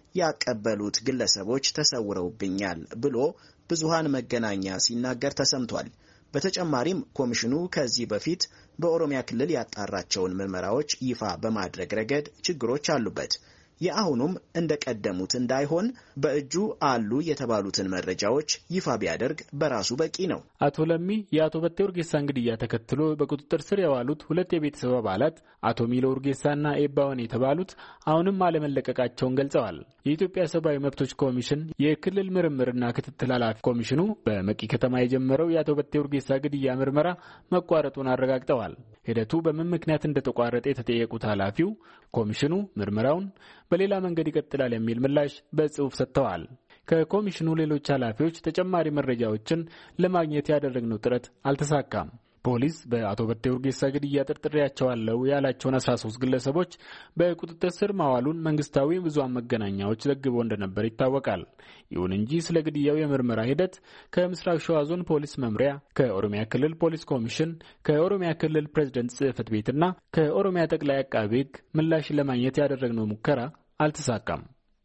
ያቀበሉት ግለሰቦች ተሰውረውብኛል ብሎ ብዙሃን መገናኛ ሲናገር ተሰምቷል። በተጨማሪም ኮሚሽኑ ከዚህ በፊት በኦሮሚያ ክልል ያጣራቸውን ምርመራዎች ይፋ በማድረግ ረገድ ችግሮች አሉበት። የአሁኑም እንደቀደሙት እንዳይሆን በእጁ አሉ የተባሉትን መረጃዎች ይፋ ቢያደርግ በራሱ በቂ ነው። አቶ ለሚ የአቶ በቴ ኡርጌሳን ግድያ ተከትሎ በቁጥጥር ስር የዋሉት ሁለት የቤተሰብ አባላት አቶ ሚሎ ኡርጌሳና ኤባወን የተባሉት አሁንም አለመለቀቃቸውን ገልጸዋል። የኢትዮጵያ ሰብአዊ መብቶች ኮሚሽን የክልል ምርምርና ክትትል ኃላፊ ኮሚሽኑ በመቂ ከተማ የጀመረው የአቶ በቴ ኡርጌሳ ግድያ ምርመራ መቋረጡን አረጋግጠዋል። ሂደቱ በምን ምክንያት እንደተቋረጠ የተጠየቁት ኃላፊው ኮሚሽኑ ምርመራውን በሌላ መንገድ ይቀጥላል የሚል ምላሽ በጽሑፍ ሰጥተዋል። ከኮሚሽኑ ሌሎች ኃላፊዎች ተጨማሪ መረጃዎችን ለማግኘት ያደረግነው ጥረት አልተሳካም። ፖሊስ በአቶ በቴ ኡርጌሳ ግድያ ጠርጥሬያቸዋለሁ ያላቸውን አስራ ሶስት ግለሰቦች በቁጥጥር ስር ማዋሉን መንግስታዊ ብዙሃን መገናኛዎች ዘግበው እንደነበር ይታወቃል። ይሁን እንጂ ስለ ግድያው የምርመራ ሂደት ከምስራቅ ሸዋ ዞን ፖሊስ መምሪያ፣ ከኦሮሚያ ክልል ፖሊስ ኮሚሽን፣ ከኦሮሚያ ክልል ፕሬዝዳንት ጽሕፈት ቤትና ከኦሮሚያ ጠቅላይ አቃቤ ሕግ ምላሽ ለማግኘት ያደረግነው ሙከራ አልተሳካም።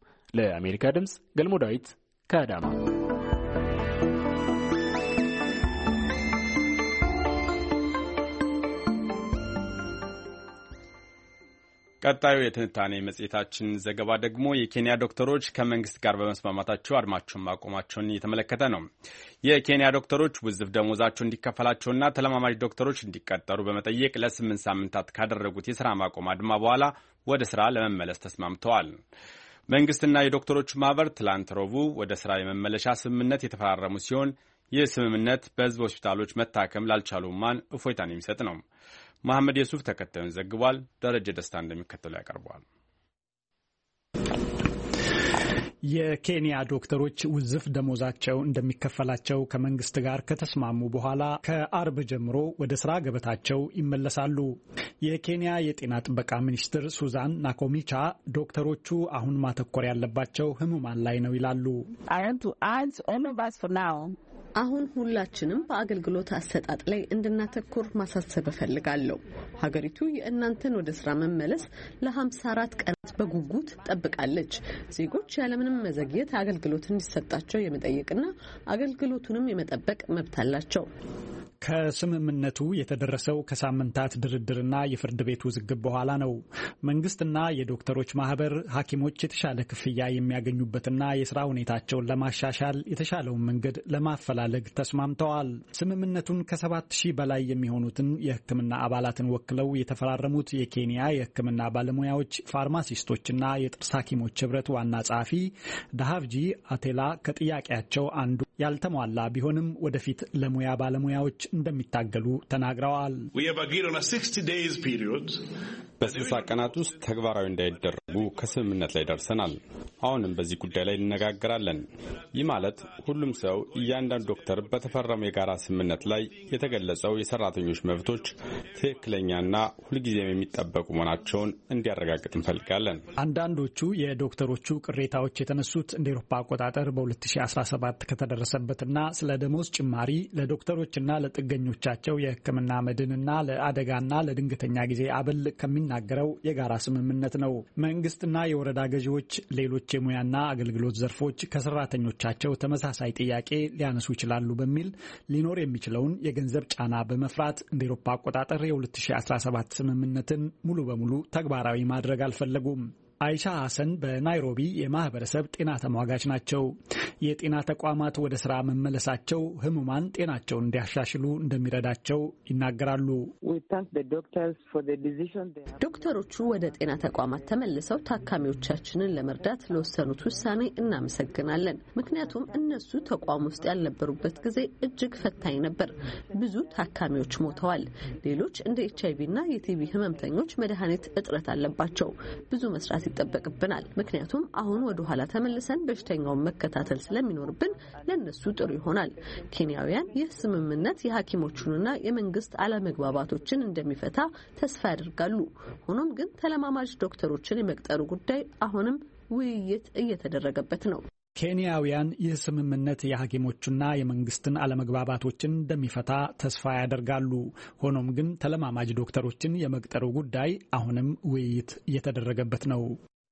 ለአሜሪካ ድምጽ ገልሞ ዳዊት ከአዳማ። ቀጣዩ የትንታኔ መጽሔታችን ዘገባ ደግሞ የኬንያ ዶክተሮች ከመንግስት ጋር በመስማማታቸው አድማቸውን ማቆማቸውን እየተመለከተ ነው። የኬንያ ዶክተሮች ውዝፍ ደሞዛቸው እንዲከፈላቸውና ተለማማጅ ዶክተሮች እንዲቀጠሩ በመጠየቅ ለስምንት ሳምንታት ካደረጉት የስራ ማቆም አድማ በኋላ ወደ ስራ ለመመለስ ተስማምተዋል። መንግስትና የዶክተሮቹ ማህበር ትላንት ረቡዕ ወደ ስራ የመመለሻ ስምምነት የተፈራረሙ ሲሆን ይህ ስምምነት በህዝብ ሆስፒታሎች መታከም ላልቻሉ ማን እፎይታን የሚሰጥ ነው። መሐመድ የሱፍ ተከታዩን ዘግቧል። ደረጀ ደስታ እንደሚከተለው ያቀርበዋል። የኬንያ ዶክተሮች ውዝፍ ደሞዛቸው እንደሚከፈላቸው ከመንግስት ጋር ከተስማሙ በኋላ ከአርብ ጀምሮ ወደ ስራ ገበታቸው ይመለሳሉ። የኬንያ የጤና ጥበቃ ሚኒስትር ሱዛን ናኮሚቻ ዶክተሮቹ አሁን ማተኮር ያለባቸው ህሙማን ላይ ነው ይላሉ። አሁን ሁላችንም በአገልግሎት አሰጣጥ ላይ እንድናተኩር ማሳሰብ እፈልጋለሁ። ሀገሪቱ የእናንተን ወደ ስራ መመለስ ለሀምሳ አራት ቀናት በጉጉት ጠብቃለች። ዜጎች ያለምንም መዘግየት አገልግሎት እንዲሰጣቸው የመጠየቅና አገልግሎቱንም የመጠበቅ መብት አላቸው። ከስምምነቱ የተደረሰው ከሳምንታት ድርድርና የፍርድ ቤት ውዝግብ በኋላ ነው። መንግስትና የዶክተሮች ማህበር ሐኪሞች የተሻለ ክፍያ የሚያገኙበትና የስራ ሁኔታቸውን ለማሻሻል የተሻለውን መንገድ ለማፈላለግ ተስማምተዋል። ስምምነቱን ከሰባት ሺህ በላይ የሚሆኑትን የሕክምና አባላትን ወክለው የተፈራረሙት የኬንያ የሕክምና ባለሙያዎች ፋርማሲስቶችና የጥርስ ሐኪሞች ህብረት ዋና ጸሐፊ ዳሃቭጂ አቴላ ከጥያቄያቸው አንዱ ያልተሟላ ቢሆንም ወደፊት ለሙያ ባለሙያዎች እንደሚታገሉ ተናግረዋል። በስልሳ ቀናት ውስጥ ተግባራዊ እንዳይደረጉ ከስምምነት ላይ ደርሰናል። አሁንም በዚህ ጉዳይ ላይ እንነጋገራለን። ይህ ማለት ሁሉም ሰው እያንዳንዱ ዶክተር በተፈረመው የጋራ ስምምነት ላይ የተገለጸው የሰራተኞች መብቶች ትክክለኛና ሁልጊዜም የሚጠበቁ መሆናቸውን እንዲያረጋግጥ እንፈልጋለን። አንዳንዶቹ የዶክተሮቹ ቅሬታዎች የተነሱት እንደ ኤሮፓ አቆጣጠር በ2017 ከተደረሰበትና ስለ ደሞዝ ጭማሪ ለዶክተሮችና ለጥገኞቻቸው የሕክምና መድንና ለአደጋና ለድንገተኛ ጊዜ አበል ከሚናገረው የጋራ ስምምነት ነው። መንግስትና የወረዳ ገዢዎች ሌሎች የሙያና አገልግሎት ዘርፎች ከሰራተኞቻቸው ተመሳሳይ ጥያቄ ሊያነሱ ይችላሉ በሚል ሊኖር የሚችለውን የገንዘብ ጫና በመፍራት እንደ ኤሮፓ አቆጣጠር የ2017 ስምምነትን ሙሉ በሙሉ ተግባራዊ ማድረግ አልፈለጉም። አይሻ ሐሰን በናይሮቢ የማህበረሰብ ጤና ተሟጋች ናቸው። የጤና ተቋማት ወደ ስራ መመለሳቸው ህሙማን ጤናቸውን እንዲያሻሽሉ እንደሚረዳቸው ይናገራሉ። ዶክተሮቹ ወደ ጤና ተቋማት ተመልሰው ታካሚዎቻችንን ለመርዳት ለወሰኑት ውሳኔ እናመሰግናለን። ምክንያቱም እነሱ ተቋም ውስጥ ያልነበሩበት ጊዜ እጅግ ፈታኝ ነበር። ብዙ ታካሚዎች ሞተዋል። ሌሎች እንደ ኤች አይ ቪ እና የቲቪ ህመምተኞች መድኃኒት እጥረት አለባቸው። ብዙ መስራት ይጠበቅብናል። ምክንያቱም አሁን ወደ ኋላ ተመልሰን በሽተኛውን መከታተል ስለሚኖርብን ለነሱ ጥሩ ይሆናል። ኬንያውያን ይህ ስምምነት የሐኪሞቹንና የመንግስት አለመግባባቶችን እንደሚፈታ ተስፋ ያደርጋሉ። ሆኖም ግን ተለማማጅ ዶክተሮችን የመቅጠሩ ጉዳይ አሁንም ውይይት እየተደረገበት ነው። ኬንያውያን ይህ ስምምነት የሐኪሞቹና የመንግስትን አለመግባባቶችን እንደሚፈታ ተስፋ ያደርጋሉ። ሆኖም ግን ተለማማጅ ዶክተሮችን የመቅጠሩ ጉዳይ አሁንም ውይይት እየተደረገበት ነው።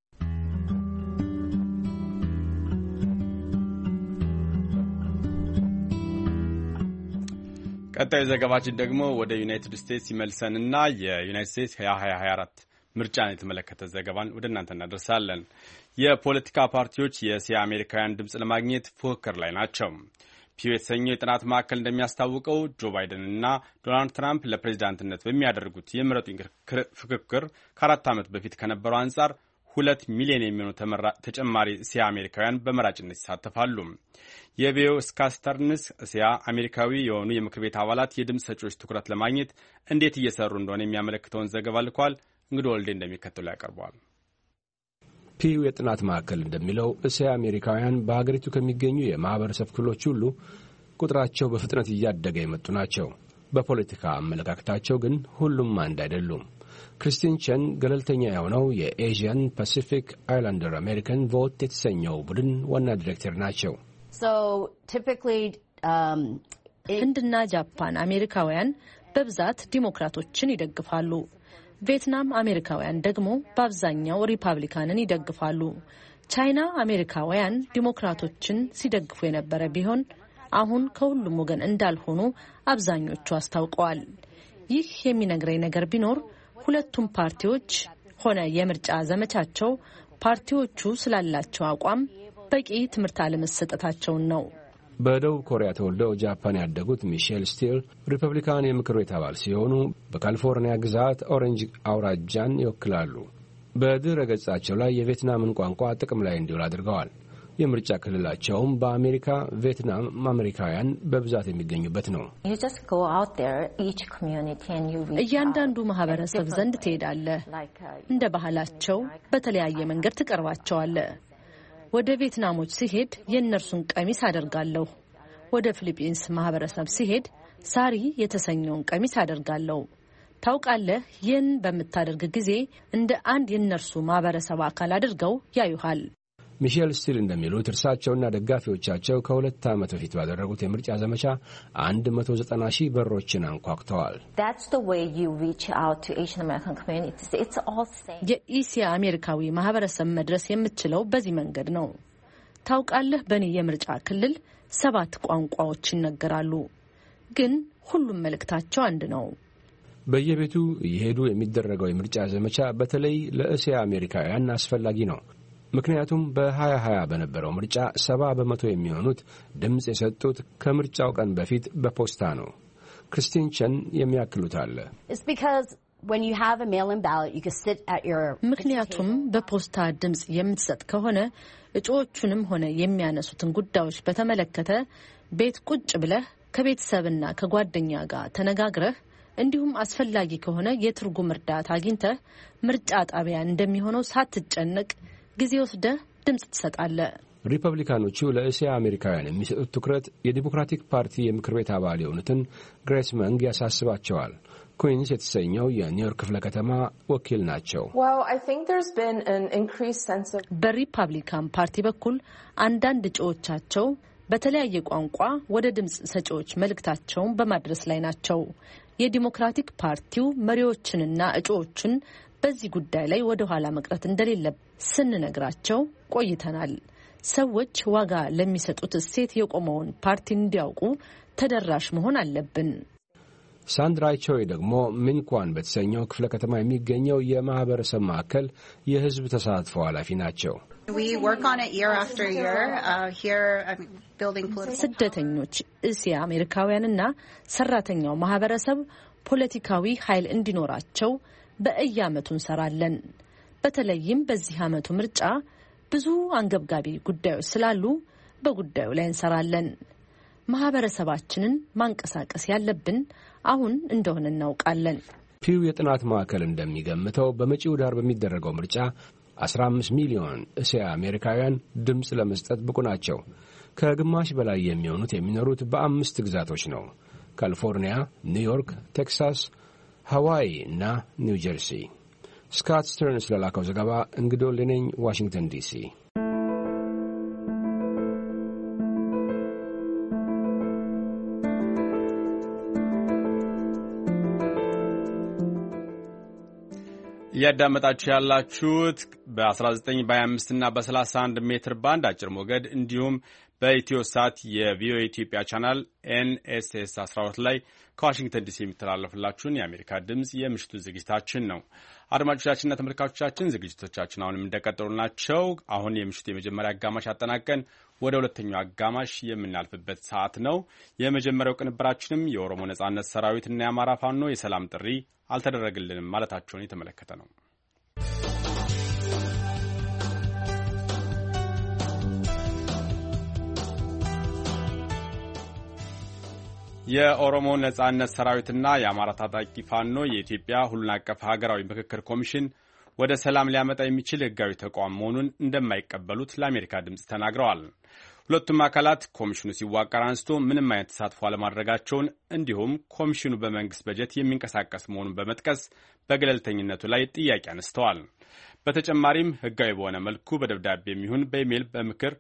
ቀጣዩ ዘገባችን ደግሞ ወደ ዩናይትድ ስቴትስ ይመልሰንና የዩናይትድ ስቴትስ የ2024 ሀያ አራት ምርጫን የተመለከተ ዘገባን ወደ እናንተ እናደርሳለን። የፖለቲካ ፓርቲዎች የእስያ አሜሪካውያን ድምፅ ለማግኘት ፉክክር ላይ ናቸው። ፒው የተሰኘው የጥናት ማዕከል እንደሚያስታውቀው ጆ ባይደንና ዶናልድ ትራምፕ ለፕሬዚዳንትነት በሚያደርጉት የምረጡኝ ፍክክር ከአራት ዓመት በፊት ከነበረው አንጻር ሁለት ሚሊዮን የሚሆኑ ተጨማሪ እስያ አሜሪካውያን በመራጭነት ይሳተፋሉ። የቪኦኤው ስካት ስተርንስ እስያ አሜሪካዊ የሆኑ የምክር ቤት አባላት የድምፅ ሰጪዎች ትኩረት ለማግኘት እንዴት እየሰሩ እንደሆነ የሚያመለክተውን ዘገባ ልኳል። እንግዲህ ወልዴ እንደሚከተሉ ያቀርበዋል። ፒው የጥናት ማዕከል እንደሚለው እስያ አሜሪካውያን በሀገሪቱ ከሚገኙ የማህበረሰብ ክፍሎች ሁሉ ቁጥራቸው በፍጥነት እያደገ የመጡ ናቸው። በፖለቲካ አመለካከታቸው ግን ሁሉም አንድ አይደሉም። ክሪስቲን ቸን ገለልተኛ የሆነው የኤዥያን ፓሲፊክ አይላንደር አሜሪካን ቮት የተሰኘው ቡድን ዋና ዲሬክተር ናቸው። ህንድና ጃፓን አሜሪካውያን በብዛት ዲሞክራቶችን ይደግፋሉ። ቪየትናም አሜሪካውያን ደግሞ በአብዛኛው ሪፐብሊካንን ይደግፋሉ። ቻይና አሜሪካውያን ዲሞክራቶችን ሲደግፉ የነበረ ቢሆን አሁን ከሁሉም ወገን እንዳልሆኑ አብዛኞቹ አስታውቀዋል። ይህ የሚነግረኝ ነገር ቢኖር ሁለቱም ፓርቲዎች ሆነ የምርጫ ዘመቻቸው ፓርቲዎቹ ስላላቸው አቋም በቂ ትምህርት አለመሰጠታቸውን ነው። በደቡብ ኮሪያ ተወልደው ጃፓን ያደጉት ሚሼል ስቲል ሪፐብሊካን የምክር ቤት አባል ሲሆኑ በካሊፎርኒያ ግዛት ኦሬንጅ አውራጃን ይወክላሉ። በድረ ገጻቸው ላይ የቪየትናምን ቋንቋ ጥቅም ላይ እንዲውል አድርገዋል። የምርጫ ክልላቸውም በአሜሪካ ቪየትናም አሜሪካውያን በብዛት የሚገኙበት ነው። እያንዳንዱ ማህበረሰብ ዘንድ ትሄዳለህ። እንደ ባህላቸው በተለያየ መንገድ ትቀርባቸዋለህ። ወደ ቪየትናሞች ሲሄድ የእነርሱን ቀሚስ አደርጋለሁ። ወደ ፊሊፒንስ ማህበረሰብ ሲሄድ ሳሪ የተሰኘውን ቀሚስ አደርጋለሁ። ታውቃለህ፣ ይህን በምታደርግ ጊዜ እንደ አንድ የእነርሱ ማህበረሰብ አካል አድርገው ያዩሃል። ሚሼል ስቲል እንደሚሉት እርሳቸውና ደጋፊዎቻቸው ከሁለት ዓመት በፊት ባደረጉት የምርጫ ዘመቻ አንድ መቶ ዘጠና ሺህ በሮችን አንኳኩተዋል። የኢሲያ አሜሪካዊ ማህበረሰብ መድረስ የምትችለው በዚህ መንገድ ነው። ታውቃለህ፣ በእኔ የምርጫ ክልል ሰባት ቋንቋዎች ይነገራሉ፣ ግን ሁሉም መልእክታቸው አንድ ነው። በየቤቱ እየሄዱ የሚደረገው የምርጫ ዘመቻ በተለይ ለእስያ አሜሪካውያን አስፈላጊ ነው። ምክንያቱም በሀያ ሀያ በነበረው ምርጫ ሰባ በመቶ የሚሆኑት ድምፅ የሰጡት ከምርጫው ቀን በፊት በፖስታ ነው። ክርስቲን ቸን የሚያክሉት አለ። ምክንያቱም በፖስታ ድምፅ የምትሰጥ ከሆነ እጩዎቹንም ሆነ የሚያነሱትን ጉዳዮች በተመለከተ ቤት ቁጭ ብለህ ከቤተሰብና ከጓደኛ ጋር ተነጋግረህ እንዲሁም አስፈላጊ ከሆነ የትርጉም እርዳታ አግኝተህ ምርጫ ጣቢያ እንደሚሆነው ሳትጨነቅ ጊዜ ወስደህ ድምፅ ትሰጣለህ። ሪፐብሊካኖቹ ለእስያ አሜሪካውያን የሚሰጡት ትኩረት የዲሞክራቲክ ፓርቲ የምክር ቤት አባል የሆኑትን ግሬስ መንግ ያሳስባቸዋል። ኩዊንስ የተሰኘው የኒውዮርክ ክፍለ ከተማ ወኪል ናቸው። በሪፐብሊካን ፓርቲ በኩል አንዳንድ እጩዎቻቸው በተለያየ ቋንቋ ወደ ድምፅ ሰጪዎች መልእክታቸውን በማድረስ ላይ ናቸው። የዲሞክራቲክ ፓርቲው መሪዎችንና እጩዎችን በዚህ ጉዳይ ላይ ወደ ኋላ መቅረት እንደሌለ ስንነግራቸው ቆይተናል። ሰዎች ዋጋ ለሚሰጡት እሴት የቆመውን ፓርቲ እንዲያውቁ ተደራሽ መሆን አለብን። ሳንድራ ቾይ ደግሞ ሚንኳን በተሰኘው ክፍለ ከተማ የሚገኘው የማህበረሰብ ማዕከል የህዝብ ተሳትፎ ኃላፊ ናቸው። ስደተኞች፣ እስያ አሜሪካውያንና ሰራተኛው ማህበረሰብ ፖለቲካዊ ኃይል እንዲኖራቸው በየዓመቱ እንሰራለን። በተለይም በዚህ ዓመቱ ምርጫ ብዙ አንገብጋቢ ጉዳዮች ስላሉ በጉዳዩ ላይ እንሰራለን። ማህበረሰባችንን ማንቀሳቀስ ያለብን አሁን እንደሆነ እናውቃለን። ፒው የጥናት ማዕከል እንደሚገምተው በመጪው ዳር በሚደረገው ምርጫ አስራ አምስት ሚሊዮን እስያ አሜሪካውያን ድምፅ ለመስጠት ብቁ ናቸው። ከግማሽ በላይ የሚሆኑት የሚኖሩት በአምስት ግዛቶች ነው። ካሊፎርኒያ፣ ኒውዮርክ፣ ቴክሳስ፣ ሃዋይ እና ኒው ጀርሲ። ስካት ስተርንስ ለላከው ዘገባ እንግዶ ሌነኝ ዋሽንግተን ዲሲ። እያዳመጣችሁ ያላችሁት በ19 በ25 እና በ31 ሜትር ባንድ አጭር ሞገድ እንዲሁም በኢትዮ ሳት የቪኦኤ ኢትዮጵያ ቻናል ኤንኤስኤስ አስራ ሁለት ላይ ከዋሽንግተን ዲሲ የሚተላለፍላችሁን የአሜሪካ ድምፅ የምሽቱ ዝግጅታችን ነው። አድማጮቻችንና ተመልካቾቻችን ዝግጅቶቻችን አሁንም እንደቀጠሉ ናቸው። አሁን የምሽቱ የመጀመሪያ አጋማሽ አጠናቀን ወደ ሁለተኛው አጋማሽ የምናልፍበት ሰዓት ነው። የመጀመሪያው ቅንብራችንም የኦሮሞ ነጻነት ሰራዊትና የአማራ ፋኖ የሰላም ጥሪ አልተደረገልንም ማለታቸውን የተመለከተ ነው። የኦሮሞ ነጻነት ሰራዊትና የአማራ ታጣቂ ፋኖ የኢትዮጵያ ሁሉን አቀፍ ሀገራዊ ምክክር ኮሚሽን ወደ ሰላም ሊያመጣ የሚችል ህጋዊ ተቋም መሆኑን እንደማይቀበሉት ለአሜሪካ ድምፅ ተናግረዋል። ሁለቱም አካላት ኮሚሽኑ ሲዋቀር አንስቶ ምንም አይነት ተሳትፎ አለማድረጋቸውን እንዲሁም ኮሚሽኑ በመንግስት በጀት የሚንቀሳቀስ መሆኑን በመጥቀስ በገለልተኝነቱ ላይ ጥያቄ አነስተዋል። በተጨማሪም ህጋዊ በሆነ መልኩ በደብዳቤ የሚሆን በኢሜይል በምክር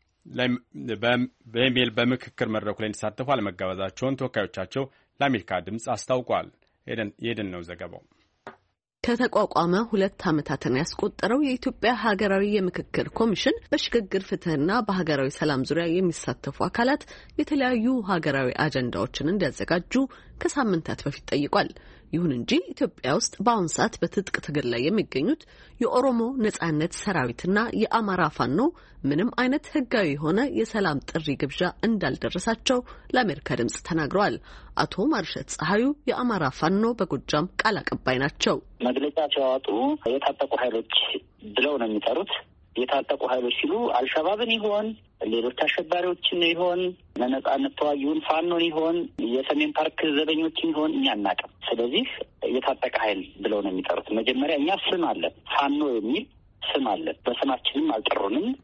በኢሜይል በምክክር መድረኩ ላይ እንዲሳተፉ አለመጋበዛቸውን ተወካዮቻቸው ለአሜሪካ ድምፅ አስታውቋል። የደን ነው ዘገባው። ከተቋቋመ ሁለት ዓመታትን ያስቆጠረው የኢትዮጵያ ሀገራዊ የምክክር ኮሚሽን በሽግግር ፍትህና በሀገራዊ ሰላም ዙሪያ የሚሳተፉ አካላት የተለያዩ ሀገራዊ አጀንዳዎችን እንዲያዘጋጁ ከሳምንታት በፊት ጠይቋል። ይሁን እንጂ ኢትዮጵያ ውስጥ በአሁን ሰዓት በትጥቅ ትግል ላይ የሚገኙት የኦሮሞ ነጻነት ሰራዊትና የአማራ ፋኖ ምንም አይነት ህጋዊ የሆነ የሰላም ጥሪ ግብዣ እንዳልደረሳቸው ለአሜሪካ ድምጽ ተናግረዋል። አቶ ማርሸት ፀሐዩ የአማራ ፋኖ በጎጃም ቃል አቀባይ ናቸው። መግለጫ ሲያወጡ የታጠቁ ኃይሎች ብለው ነው የሚጠሩት። የታጠቁ ኃይሎች ሲሉ አልሸባብን ይሆን ሌሎች አሸባሪዎችን ይሆን ለነጻነት ተዋጊውን ፋኖን ይሆን የሰሜን ፓርክ ዘበኞችን ይሆን እኛ አናውቅም። ስለዚህ የታጠቀ ኃይል ብለው ነው የሚጠሩት። መጀመሪያ እኛ ስም አለን፣ ፋኖ የሚል ስም አለን። በስማችንም አልጠሩንም፣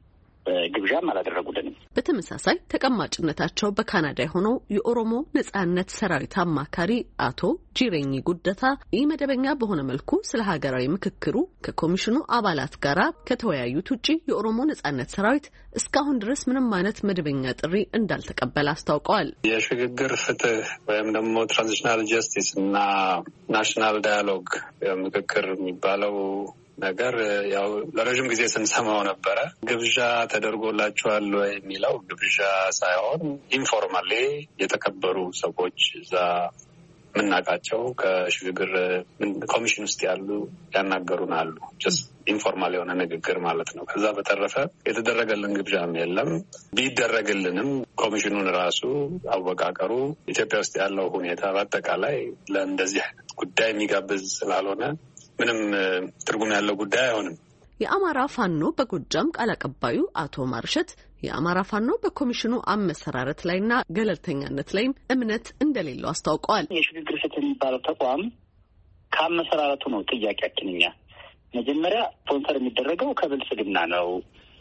ግብዣም አላደረጉልንም። በተመሳሳይ ተቀማጭነታቸው በካናዳ የሆነው የኦሮሞ ነጻነት ሰራዊት አማካሪ አቶ ጂሬኝ ጉደታ ኢመደበኛ በሆነ መልኩ ስለ ሀገራዊ ምክክሩ ከኮሚሽኑ አባላት ጋር ከተወያዩት ውጪ የኦሮሞ ነጻነት ሰራዊት እስካሁን ድረስ ምንም አይነት መደበኛ ጥሪ እንዳልተቀበለ አስታውቀዋል። የሽግግር ፍትህ ወይም ደግሞ ትራንዚሽናል ጀስቲስ እና ናሽናል ዳያሎግ ምክክር የሚባለው ነገር ያው ለረጅም ጊዜ ስንሰማው ነበረ። ግብዣ ተደርጎላቸዋል የሚለው ግብዣ ሳይሆን ኢንፎርማሊ የተከበሩ ሰዎች እዛ የምናውቃቸው ከሽግግር ኮሚሽን ውስጥ ያሉ ያናገሩን አሉ። ጀስት ኢንፎርማል የሆነ ንግግር ማለት ነው። ከዛ በተረፈ የተደረገልን ግብዣም የለም። ቢደረግልንም ኮሚሽኑን ራሱ አወቃቀሩ ኢትዮጵያ ውስጥ ያለው ሁኔታ በአጠቃላይ ለእንደዚህ አይነት ጉዳይ የሚጋብዝ ስላልሆነ ምንም ትርጉም ያለው ጉዳይ አይሆንም። የአማራ ፋኖ በጎጃም ቃል አቀባዩ አቶ ማርሸት የአማራ ፋኖ በኮሚሽኑ አመሰራረት ላይና ገለልተኛነት ላይም እምነት እንደሌለው አስታውቀዋል። የሽግግር ፍትህ የሚባለው ተቋም ከአመሰራረቱ ነው ጥያቄያችን። እኛ መጀመሪያ ስፖንሰር የሚደረገው ከብልጽግና ነው።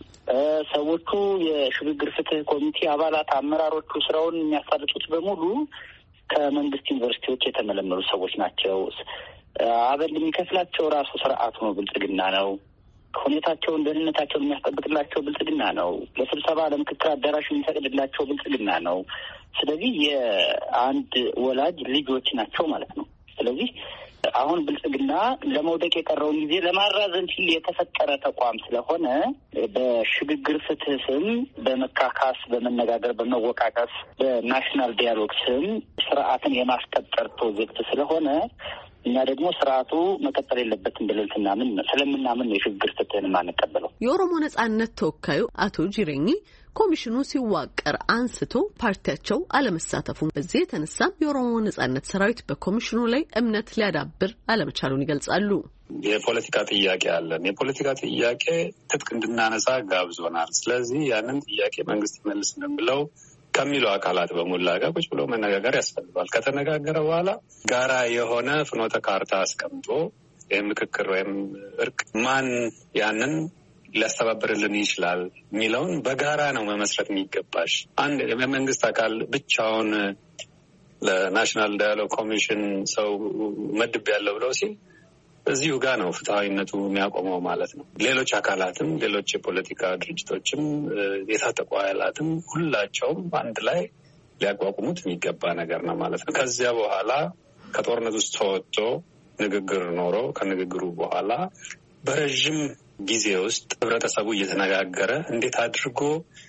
ሰዎቹ የሽግግር ፍትህ ኮሚቴ አባላት፣ አመራሮቹ ስራውን የሚያሳልጡት በሙሉ ከመንግስት ዩኒቨርሲቲዎች የተመለመሉ ሰዎች ናቸው። አበል የሚከፍላቸው ራሱ ስርዓቱ ነው፣ ብልጽግና ነው። ሁኔታቸውን፣ ደህንነታቸውን የሚያስጠብቅላቸው ብልጽግና ነው። ለስብሰባ ለምክክር አዳራሽ የሚፈቅድላቸው ብልጽግና ነው። ስለዚህ የአንድ ወላጅ ልጆች ናቸው ማለት ነው። ስለዚህ አሁን ብልጽግና ለመውደቅ የቀረውን ጊዜ ለማራዘም ሲል የተፈጠረ ተቋም ስለሆነ በሽግግር ፍትህ ስም በመካካስ፣ በመነጋገር፣ በመወቃቀስ በናሽናል ዲያሎግ ስም ስርዓትን የማስቀጠር ፕሮጀክት ስለሆነ እኛ ደግሞ ስርዓቱ መቀጠል የለበትም ብለን ስናምን ስለምናምን የሽግግር ፍትህን የማንቀበለው። የኦሮሞ ነጻነት ተወካዩ አቶ ጂሬኝ ኮሚሽኑ ሲዋቀር አንስቶ ፓርቲያቸው አለመሳተፉ፣ በዚህ የተነሳም የኦሮሞ ነጻነት ሰራዊት በኮሚሽኑ ላይ እምነት ሊያዳብር አለመቻሉን ይገልጻሉ። የፖለቲካ ጥያቄ አለን። የፖለቲካ ጥያቄ ትጥቅ እንድናነሳ ጋብዞናል። ስለዚህ ያንን ጥያቄ መንግስት ይመልስልን ብለው ከሚሉ አካላት በሙላ ጋር ቁጭ ብሎ መነጋገር ያስፈልጋል። ከተነጋገረ በኋላ ጋራ የሆነ ፍኖተ ካርታ አስቀምጦ የምክክር ወይም እርቅ ማን ያንን ሊያስተባብርልን ይችላል የሚለውን በጋራ ነው መመስረት የሚገባሽ። አንድ የመንግስት አካል ብቻውን ለናሽናል ዳያሎግ ኮሚሽን ሰው መድብ ያለው ብለው ሲል እዚሁ ጋር ነው ፍትሐዊነቱ የሚያቆመው ማለት ነው። ሌሎች አካላትም ሌሎች የፖለቲካ ድርጅቶችም የታጠቁ ኃይላትም ሁላቸውም አንድ ላይ ሊያቋቁሙት የሚገባ ነገር ነው ማለት ነው። ከዚያ በኋላ ከጦርነት ውስጥ ተወጥቶ ንግግር ኖሮ ከንግግሩ በኋላ በረዥም ጊዜ ውስጥ ህብረተሰቡ እየተነጋገረ እንዴት አድርጎ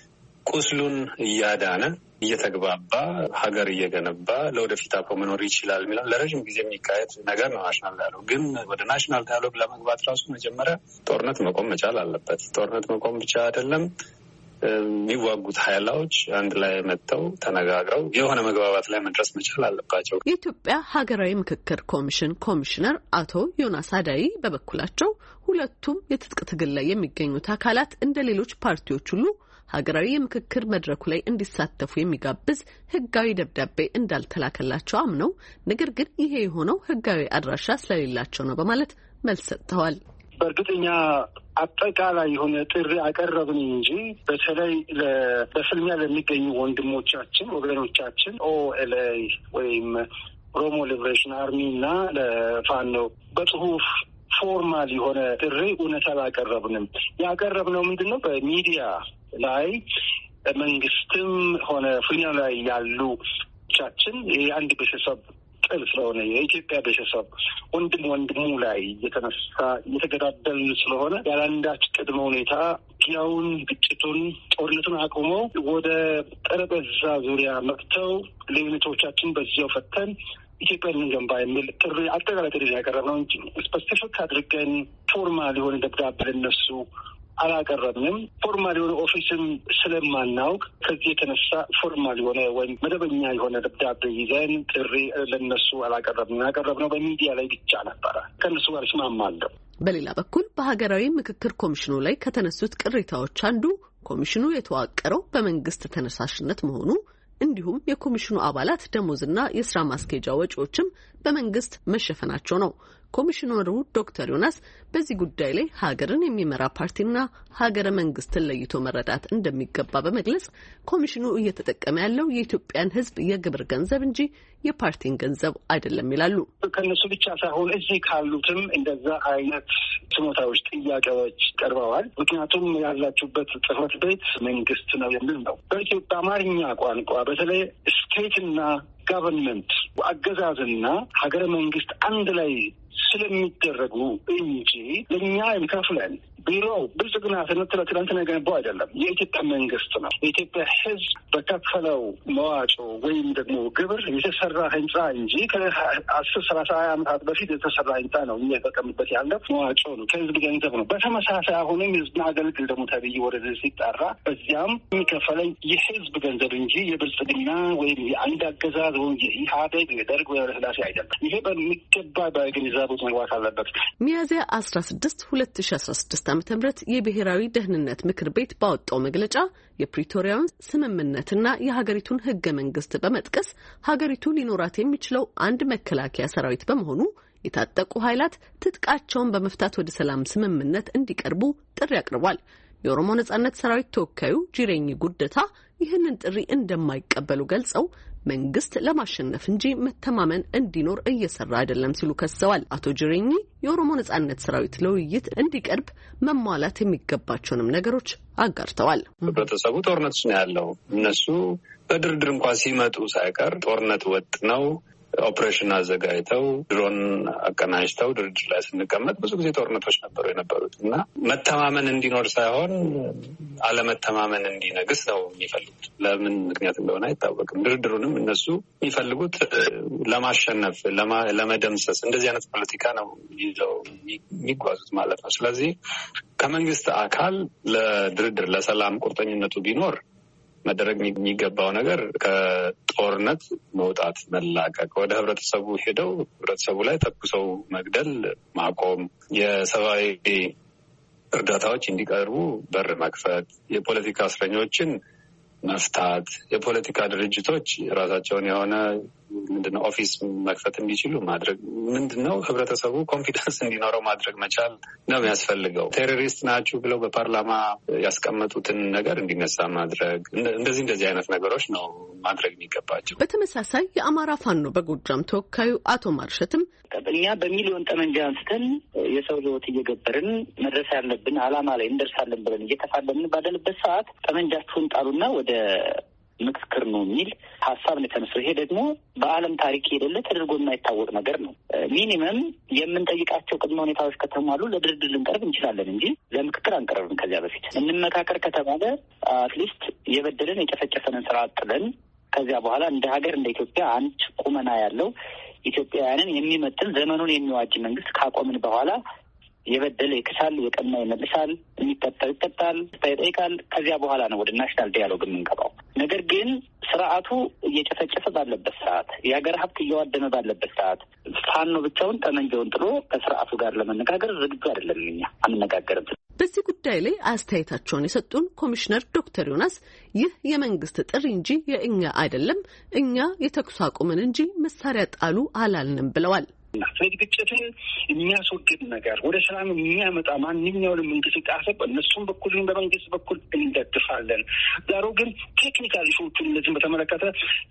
ቁስሉን እያዳነ እየተግባባ ሀገር እየገነባ ለወደፊት አብሮ መኖር ይችላል የሚለው ለረዥም ጊዜ የሚካሄድ ነገር ነው። ናሽናል ዳያሎግ ግን ወደ ናሽናል ዳያሎግ ለመግባት ራሱ መጀመሪያ ጦርነት መቆም መቻል አለበት። ጦርነት መቆም ብቻ አይደለም፣ የሚዋጉት ኃይሎች አንድ ላይ መጥተው ተነጋግረው የሆነ መግባባት ላይ መድረስ መቻል አለባቸው። የኢትዮጵያ ሀገራዊ ምክክር ኮሚሽን ኮሚሽነር አቶ ዮናስ አዳይ በበኩላቸው ሁለቱም የትጥቅ ትግል ላይ የሚገኙት አካላት እንደ ሌሎች ፓርቲዎች ሁሉ ሀገራዊ የምክክር መድረኩ ላይ እንዲሳተፉ የሚጋብዝ ህጋዊ ደብዳቤ እንዳልተላከላቸው አምነው፣ ነገር ግን ይሄ የሆነው ህጋዊ አድራሻ ስለሌላቸው ነው በማለት መልስ ሰጥተዋል። በእርግጠኛ አጠቃላይ የሆነ ጥሪ አቀረብን እንጂ በተለይ በፍልሚያ ለሚገኙ ወንድሞቻችን ወገኖቻችን ኦኤልኤ ወይም ኦሮሞ ሊብሬሽን አርሚ እና ለፋኖ በጽሁፍ ፎርማል የሆነ ጥሪ እውነት አላቀረብንም። ያቀረብነው ምንድን ነው? በሚዲያ ላይ መንግስትም ሆነ ፍልሚያ ላይ ያሉ ቻችን ይሄ አንድ ቤተሰብ ጥል ስለሆነ የኢትዮጵያ ቤተሰብ ወንድም ወንድሙ ላይ እየተነሳ እየተገዳደልን ስለሆነ ያለአንዳች ቅድመ ሁኔታ ጊያውን፣ ግጭቱን፣ ጦርነቱን አቁመው ወደ ጠረጴዛ ዙሪያ መጥተው ልዩነቶቻችን በዚያው ፈተን ኢትዮጵያን እንገንባ የሚል ጥሪ አጠቃላይ ጥሪ ያቀረብነው እንጂ ስፔሲፊክ አድርገን ፎርማል የሆነ ደብዳቤ ለነሱ አላቀረብንም። ፎርማል የሆነ ኦፊስም ስለማናውቅ ከዚህ የተነሳ ፎርማል የሆነ ወይም መደበኛ የሆነ ደብዳቤ ይዘን ጥሪ ለነሱ አላቀረብንም። ያቀረብነው በሚዲያ ላይ ብቻ ነበረ። ከእነሱ ጋር እስማማለሁ። በሌላ በኩል በሀገራዊ ምክክር ኮሚሽኑ ላይ ከተነሱት ቅሬታዎች አንዱ ኮሚሽኑ የተዋቀረው በመንግስት ተነሳሽነት መሆኑ እንዲሁም የኮሚሽኑ አባላት ደሞዝና የስራ ማስኬጃ ወጪዎችም በመንግስት መሸፈናቸው ነው። ኮሚሽነሩ ዶክተር ዮናስ በዚህ ጉዳይ ላይ ሀገርን የሚመራ ፓርቲና ሀገረ መንግስትን ለይቶ መረዳት እንደሚገባ በመግለጽ ኮሚሽኑ እየተጠቀመ ያለው የኢትዮጵያን ሕዝብ የግብር ገንዘብ እንጂ የፓርቲን ገንዘብ አይደለም ይላሉ። ከነሱ ብቻ ሳይሆን እዚህ ካሉትም እንደዛ አይነት ስሞታዎች፣ ጥያቄዎች ቀርበዋል። ምክንያቱም ያላችሁበት ጽሕፈት ቤት መንግስት ነው የሚል ነው። በኢትዮጵያ አማርኛ ቋንቋ በተለይ ስቴትና ጋቨርንመንት አገዛዝና ሀገረ መንግስት አንድ ላይ ስለሚደረጉ እንጂ ለእኛ የሚከፍለን ቢሮው ብልጽግና ትንትለ ትላንት ነገነባው አይደለም። የኢትዮጵያ መንግስት ነው። የኢትዮጵያ ህዝብ በከፈለው መዋጮ ወይም ደግሞ ግብር የተሰራ ህንጻ እንጂ ከአስር ሰላሳ ሀያ ዓመታት በፊት የተሰራ ህንጻ ነው። እኛ የተጠቀምበት ያለ መዋጮ ነው፣ ከህዝብ ገንዘብ ነው። በተመሳሳይ አሁንም ህዝብን አገልግል ደግሞ ተብዬ ወደዚህ ሲጠራ በዚያም የሚከፈለኝ የህዝብ ገንዘብ እንጂ የብልጽግና ወይም የአንድ አገዛዝ ወይም የኢህአዴግ የደርግ ወይ ኃይለሥላሴ አይደለም። ይሄ በሚገባ በግንዛቤ መግባት አለበት። ሚያዝያ አስራ ስድስት ሁለት ሺ አስራ ስድስት ዓመተ ምህረት የብሔራዊ ደህንነት ምክር ቤት ባወጣው መግለጫ የፕሪቶሪያውን ስምምነትና የሀገሪቱን ህገ መንግስት በመጥቀስ ሀገሪቱ ሊኖራት የሚችለው አንድ መከላከያ ሰራዊት በመሆኑ የታጠቁ ኃይላት ትጥቃቸውን በመፍታት ወደ ሰላም ስምምነት እንዲቀርቡ ጥሪ አቅርቧል። የኦሮሞ ነጻነት ሰራዊት ተወካዩ ጂሬኝ ጉደታ ይህንን ጥሪ እንደማይቀበሉ ገልጸው መንግስት ለማሸነፍ እንጂ መተማመን እንዲኖር እየሰራ አይደለም ሲሉ ከሰዋል። አቶ ጅሬኝ የኦሮሞ ነጻነት ሰራዊት ለውይይት እንዲቀርብ መሟላት የሚገባቸውንም ነገሮች አጋርተዋል። ህብረተሰቡ ጦርነት ነው ያለው። እነሱ በድርድር እንኳን ሲመጡ ሳይቀር ጦርነት ወጥ ነው ኦፕሬሽን አዘጋጅተው ድሮን አቀናጅተው ድርድር ላይ ስንቀመጥ ብዙ ጊዜ ጦርነቶች ነበሩ የነበሩት እና መተማመን እንዲኖር ሳይሆን አለመተማመን እንዲነግስ ነው የሚፈልጉት። ለምን ምክንያት እንደሆነ አይታወቅም። ድርድሩንም እነሱ የሚፈልጉት ለማሸነፍ፣ ለመደምሰስ እንደዚህ አይነት ፖለቲካ ነው ይዘው የሚጓዙት ማለት ነው። ስለዚህ ከመንግስት አካል ለድርድር ለሰላም ቁርጠኝነቱ ቢኖር መደረግ የሚገባው ነገር ከጦርነት መውጣት፣ መላቀቅ፣ ወደ ህብረተሰቡ ሄደው ህብረተሰቡ ላይ ተኩሰው መግደል ማቆም፣ የሰብአዊ እርዳታዎች እንዲቀርቡ በር መክፈት፣ የፖለቲካ እስረኞችን መፍታት፣ የፖለቲካ ድርጅቶች ራሳቸውን የሆነ ምንድነው ኦፊስ መክፈት እንዲችሉ ማድረግ፣ ምንድነው ህብረተሰቡ ኮንፊደንስ እንዲኖረው ማድረግ መቻል ነው የሚያስፈልገው። ቴሮሪስት ናችሁ ብለው በፓርላማ ያስቀመጡትን ነገር እንዲነሳ ማድረግ፣ እንደዚህ እንደዚህ አይነት ነገሮች ነው ማድረግ የሚገባቸው። በተመሳሳይ የአማራ ፋኖ በጎጃም ተወካዩ አቶ ማርሸትም እኛ በሚሊዮን ጠመንጃ አንስተን የሰው ህይወት እየገበርን መድረስ ያለብን አላማ ላይ እንደርሳለን ብለን እየተፋለምን ባለንበት ሰዓት ጠመንጃችሁን ጣሉና ወደ ምክክር ነው የሚል ሀሳብ ነው የተነሳው። ይሄ ደግሞ በዓለም ታሪክ የሌለ ተደርጎ የማይታወቅ ነገር ነው። ሚኒመም የምንጠይቃቸው ቅድመ ሁኔታዎች ከተሟሉ ለድርድር ልንቀርብ እንችላለን እንጂ ለምክክር አንቀርብም። ከዚያ በፊት እንመካከር ከተባለ አትሊስት የበደለን የጨፈጨፈንን ስራ ጥለን ከዚያ በኋላ እንደ ሀገር እንደ ኢትዮጵያ አንድ ቁመና ያለው ኢትዮጵያውያንን የሚመጥን ዘመኑን የሚዋጅ መንግስት ካቆምን በኋላ የበደለ ይክሳል፣ የቀማ ይመልሳል፣ የሚቀጣው ይቀጣል፣ ይጠይቃል። ከዚያ በኋላ ነው ወደ ናሽናል ዲያሎግ የምንገባው። ነገር ግን ስርዓቱ እየጨፈጨፈ ባለበት ሰዓት፣ የሀገር ሀብት እየዋደመ ባለበት ሰዓት ፋኖ ብቻውን ጠመንጃውን ጥሎ ከስርዓቱ ጋር ለመነጋገር ዝግጁ አይደለም። እኛ አንነጋገርም። በዚህ ጉዳይ ላይ አስተያየታቸውን የሰጡን ኮሚሽነር ዶክተር ዮናስ ይህ የመንግስት ጥሪ እንጂ የእኛ አይደለም፣ እኛ የተኩስ አቁምን እንጂ መሳሪያ ጣሉ አላልንም ብለዋል። ስለዚህ ግጭትን የሚያስወግድ ነገር ወደ ሰላም የሚያመጣ ማንኛውንም እንቅስቃሴ በእነሱም በኩል በመንግስት በኩል እንደግፋለን። ዳሩ ግን ቴክኒካል ኢሹዎቹን እነዚህን በተመለከተ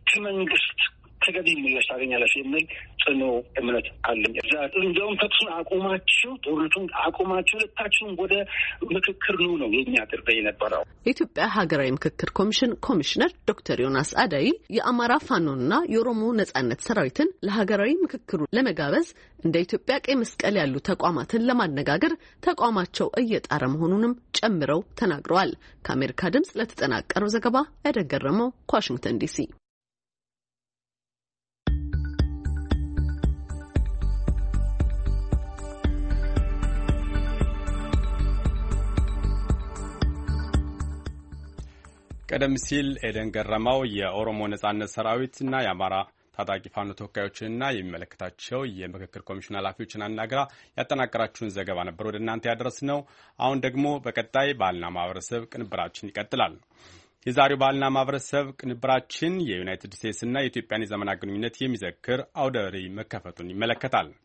ከመንግስት ተገቢ ምላሽ ታገኛለች የሚል ጽኑ እምነት አለኝ። እንዲያውም ተኩሱን አቁማችሁ፣ ጦርነቱን አቁማችሁ ሁለታችሁም ወደ ምክክር ነው ነው የኛ ጥሪ የነበረው። የኢትዮጵያ ሀገራዊ ምክክር ኮሚሽን ኮሚሽነር ዶክተር ዮናስ አዳይ የአማራ ፋኖና የኦሮሞ ነጻነት ሰራዊትን ለሀገራዊ ምክክሩ ለመጋበዝ እንደ ኢትዮጵያ ቀይ መስቀል ያሉ ተቋማትን ለማነጋገር ተቋማቸው እየጣረ መሆኑንም ጨምረው ተናግረዋል። ከአሜሪካ ድምጽ ለተጠናቀረው ዘገባ ያደገረመው ከዋሽንግተን ዲሲ። ቀደም ሲል ኤደን ገረመው የኦሮሞ ነጻነት ሰራዊትና የአማራ ታጣቂ ፋኖ ተወካዮችንና የሚመለከታቸው የምክክር ኮሚሽን ኃላፊዎችን አናግራ ያጠናቀራችሁን ዘገባ ነበር ወደ እናንተ ያደረስነው። አሁን ደግሞ በቀጣይ ባህልና ማህበረሰብ ቅንብራችን ይቀጥላል። የዛሬው ባህልና ማህበረሰብ ቅንብራችን የዩናይትድ ስቴትስና የኢትዮጵያን የዘመናት ግንኙነት የሚዘክር አውደ ርዕይ መከፈቱን ይመለከታል።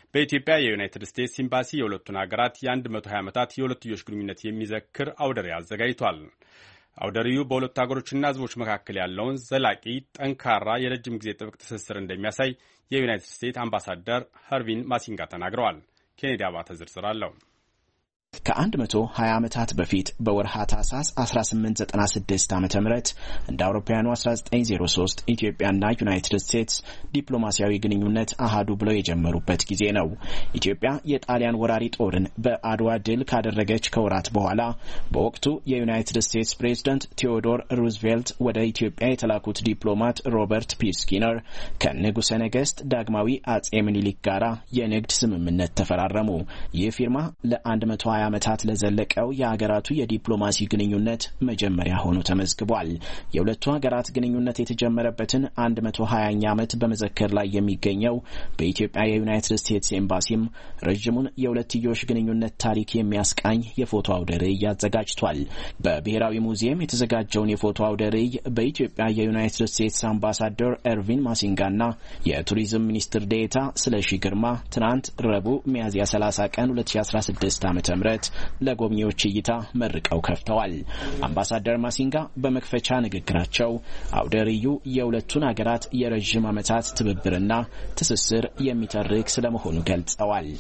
በኢትዮጵያ የዩናይትድ ስቴትስ ኤምባሲ የሁለቱን ሀገራት የ120 ዓመታት የሁለትዮሽ ግንኙነት የሚዘክር አውደ ርዕይ አዘጋጅቷል። አውደ ርዕዩ በሁለቱ ሀገሮችና ሕዝቦች መካከል ያለውን ዘላቂ ጠንካራ የረጅም ጊዜ ጥብቅ ትስስር እንደሚያሳይ የዩናይትድ ስቴትስ አምባሳደር ሀርቪን ማሲንጋ ተናግረዋል። ኬኔዲ አባተ ዝርዝር አለው። ከአንድ መቶ ሀያ ዓመታት በፊት በወርሃ ታህሳስ አስራ ስምንት ዘጠና ስድስት ዓመተ ምህረት እንደ አውሮፓውያኑ አስራ ዘጠኝ ዜሮ ሶስት ኢትዮጵያና ዩናይትድ ስቴትስ ዲፕሎማሲያዊ ግንኙነት አሃዱ ብለው የጀመሩበት ጊዜ ነው። ኢትዮጵያ የጣሊያን ወራሪ ጦርን በአድዋ ድል ካደረገች ከወራት በኋላ በወቅቱ የዩናይትድ ስቴትስ ፕሬዝዳንት ቴዎዶር ሩዝቬልት ወደ ኢትዮጵያ የተላኩት ዲፕሎማት ሮበርት ፒ ስኪነር ከንጉሠ ነገሥት ዳግማዊ አጼ ምኒልክ ጋራ የንግድ ስምምነት ተፈራረሙ። ይህ ፊርማ ለአንድ መቶ ሀያ ዓመታት ለዘለቀው የሀገራቱ የዲፕሎማሲ ግንኙነት መጀመሪያ ሆኖ ተመዝግቧል። የሁለቱ ሀገራት ግንኙነት የተጀመረበትን መቶ ሀያኛ ዓመት በመዘከር ላይ የሚገኘው በኢትዮጵያ የዩናይትድ ስቴትስ ኤምባሲም ረጅሙን የሁለትዮሽ ግንኙነት ታሪክ የሚያስቃኝ የፎቶ አውደ ርዕይ አዘጋጅቷል። በብሔራዊ ሙዚየም የተዘጋጀውን የፎቶ አውደ ርዕይ በኢትዮጵያ የዩናይትድ ስቴትስ አምባሳደር ኤርቪን ማሲንጋና የቱሪዝም ሚኒስትር ዴኤታ ስለሺ ግርማ ትናንት ረቡዕ ሚያዝያ ሰላሳ ቀን ሁለት ሺህ አስራ ስድስት ዓመተ ምህረት ለጎብኚዎች እይታ መርቀው ከፍተዋል። አምባሳደር ማሲንጋ በመክፈቻ ንግግራቸው አውደ ርዕዩ የሁለቱን ሀገራት የረጅም ዓመታት ትብብርና ትስስር የሚተርክ ስለመሆኑ ገልጸዋል።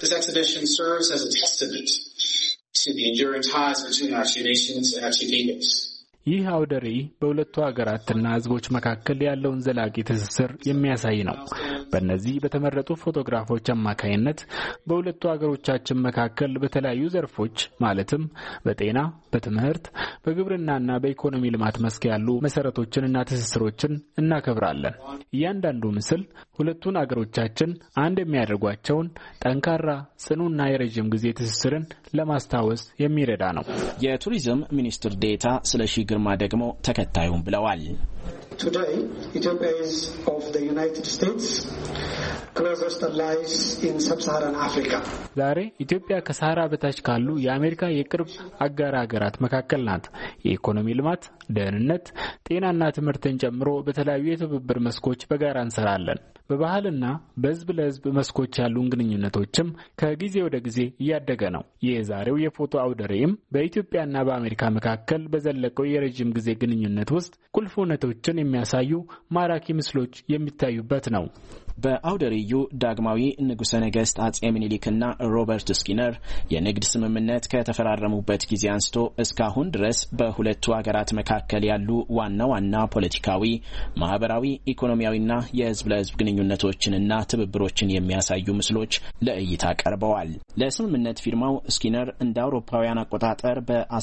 ይህ አውደ ርዕይ በሁለቱ ሀገራትና ሕዝቦች መካከል ያለውን ዘላቂ ትስስር የሚያሳይ ነው። በእነዚህ በተመረጡ ፎቶግራፎች አማካይነት በሁለቱ ሀገሮቻችን መካከል በተለያዩ ዘርፎች ማለትም በጤና፣ በትምህርት፣ በግብርናና በኢኮኖሚ ልማት መስክ ያሉ መሰረቶችንና ትስስሮችን እናከብራለን። እያንዳንዱ ምስል ሁለቱን ሀገሮቻችን አንድ የሚያደርጓቸውን ጠንካራ፣ ጽኑና የረጅም ጊዜ ትስስርን ለማስታወስ የሚረዳ ነው። የቱሪዝም ሚኒስትር ዴኤታ ስለሺ ግርማ ደግሞ ተከታዩን ብለዋል። Today, Ethiopia is of the United States closest allies in sub-Saharan Africa. ዛሬ ኢትዮጵያ ከሳህራ በታች ካሉ የአሜሪካ የቅርብ አጋር ሀገራት መካከል ናት። የኢኮኖሚ ልማት፣ ደህንነት፣ ጤናና ትምህርትን ጨምሮ በተለያዩ የትብብር መስኮች በጋራ እንሰራለን። በባህልና በህዝብ ለህዝብ መስኮች ያሉን ግንኙነቶችም ከጊዜ ወደ ጊዜ እያደገ ነው። የዛሬው የፎቶ አውደ ርዕይም በኢትዮጵያና በአሜሪካ መካከል በዘለቀው የረጅም ጊዜ ግንኙነት ውስጥ ቁልፍ እውነቶችን የሚያሳዩ ማራኪ ምስሎች የሚታዩበት ነው። በአውደ ርዕዩ ዳግማዊ ንጉሠ ነገሥት አጼ ምኒልክና ሮበርት ስኪነር የንግድ ስምምነት ከተፈራረሙበት ጊዜ አንስቶ እስካሁን ድረስ በሁለቱ ሀገራት መካከል ያሉ ዋና ዋና ፖለቲካዊ፣ ማህበራዊ፣ ኢኮኖሚያዊና የህዝብ ለህዝብ ግንኙነቶችንና ትብብሮችን የሚያሳዩ ምስሎች ለእይታ ቀርበዋል። ለስምምነት ፊርማው ስኪነር እንደ አውሮፓውያን አቆጣጠር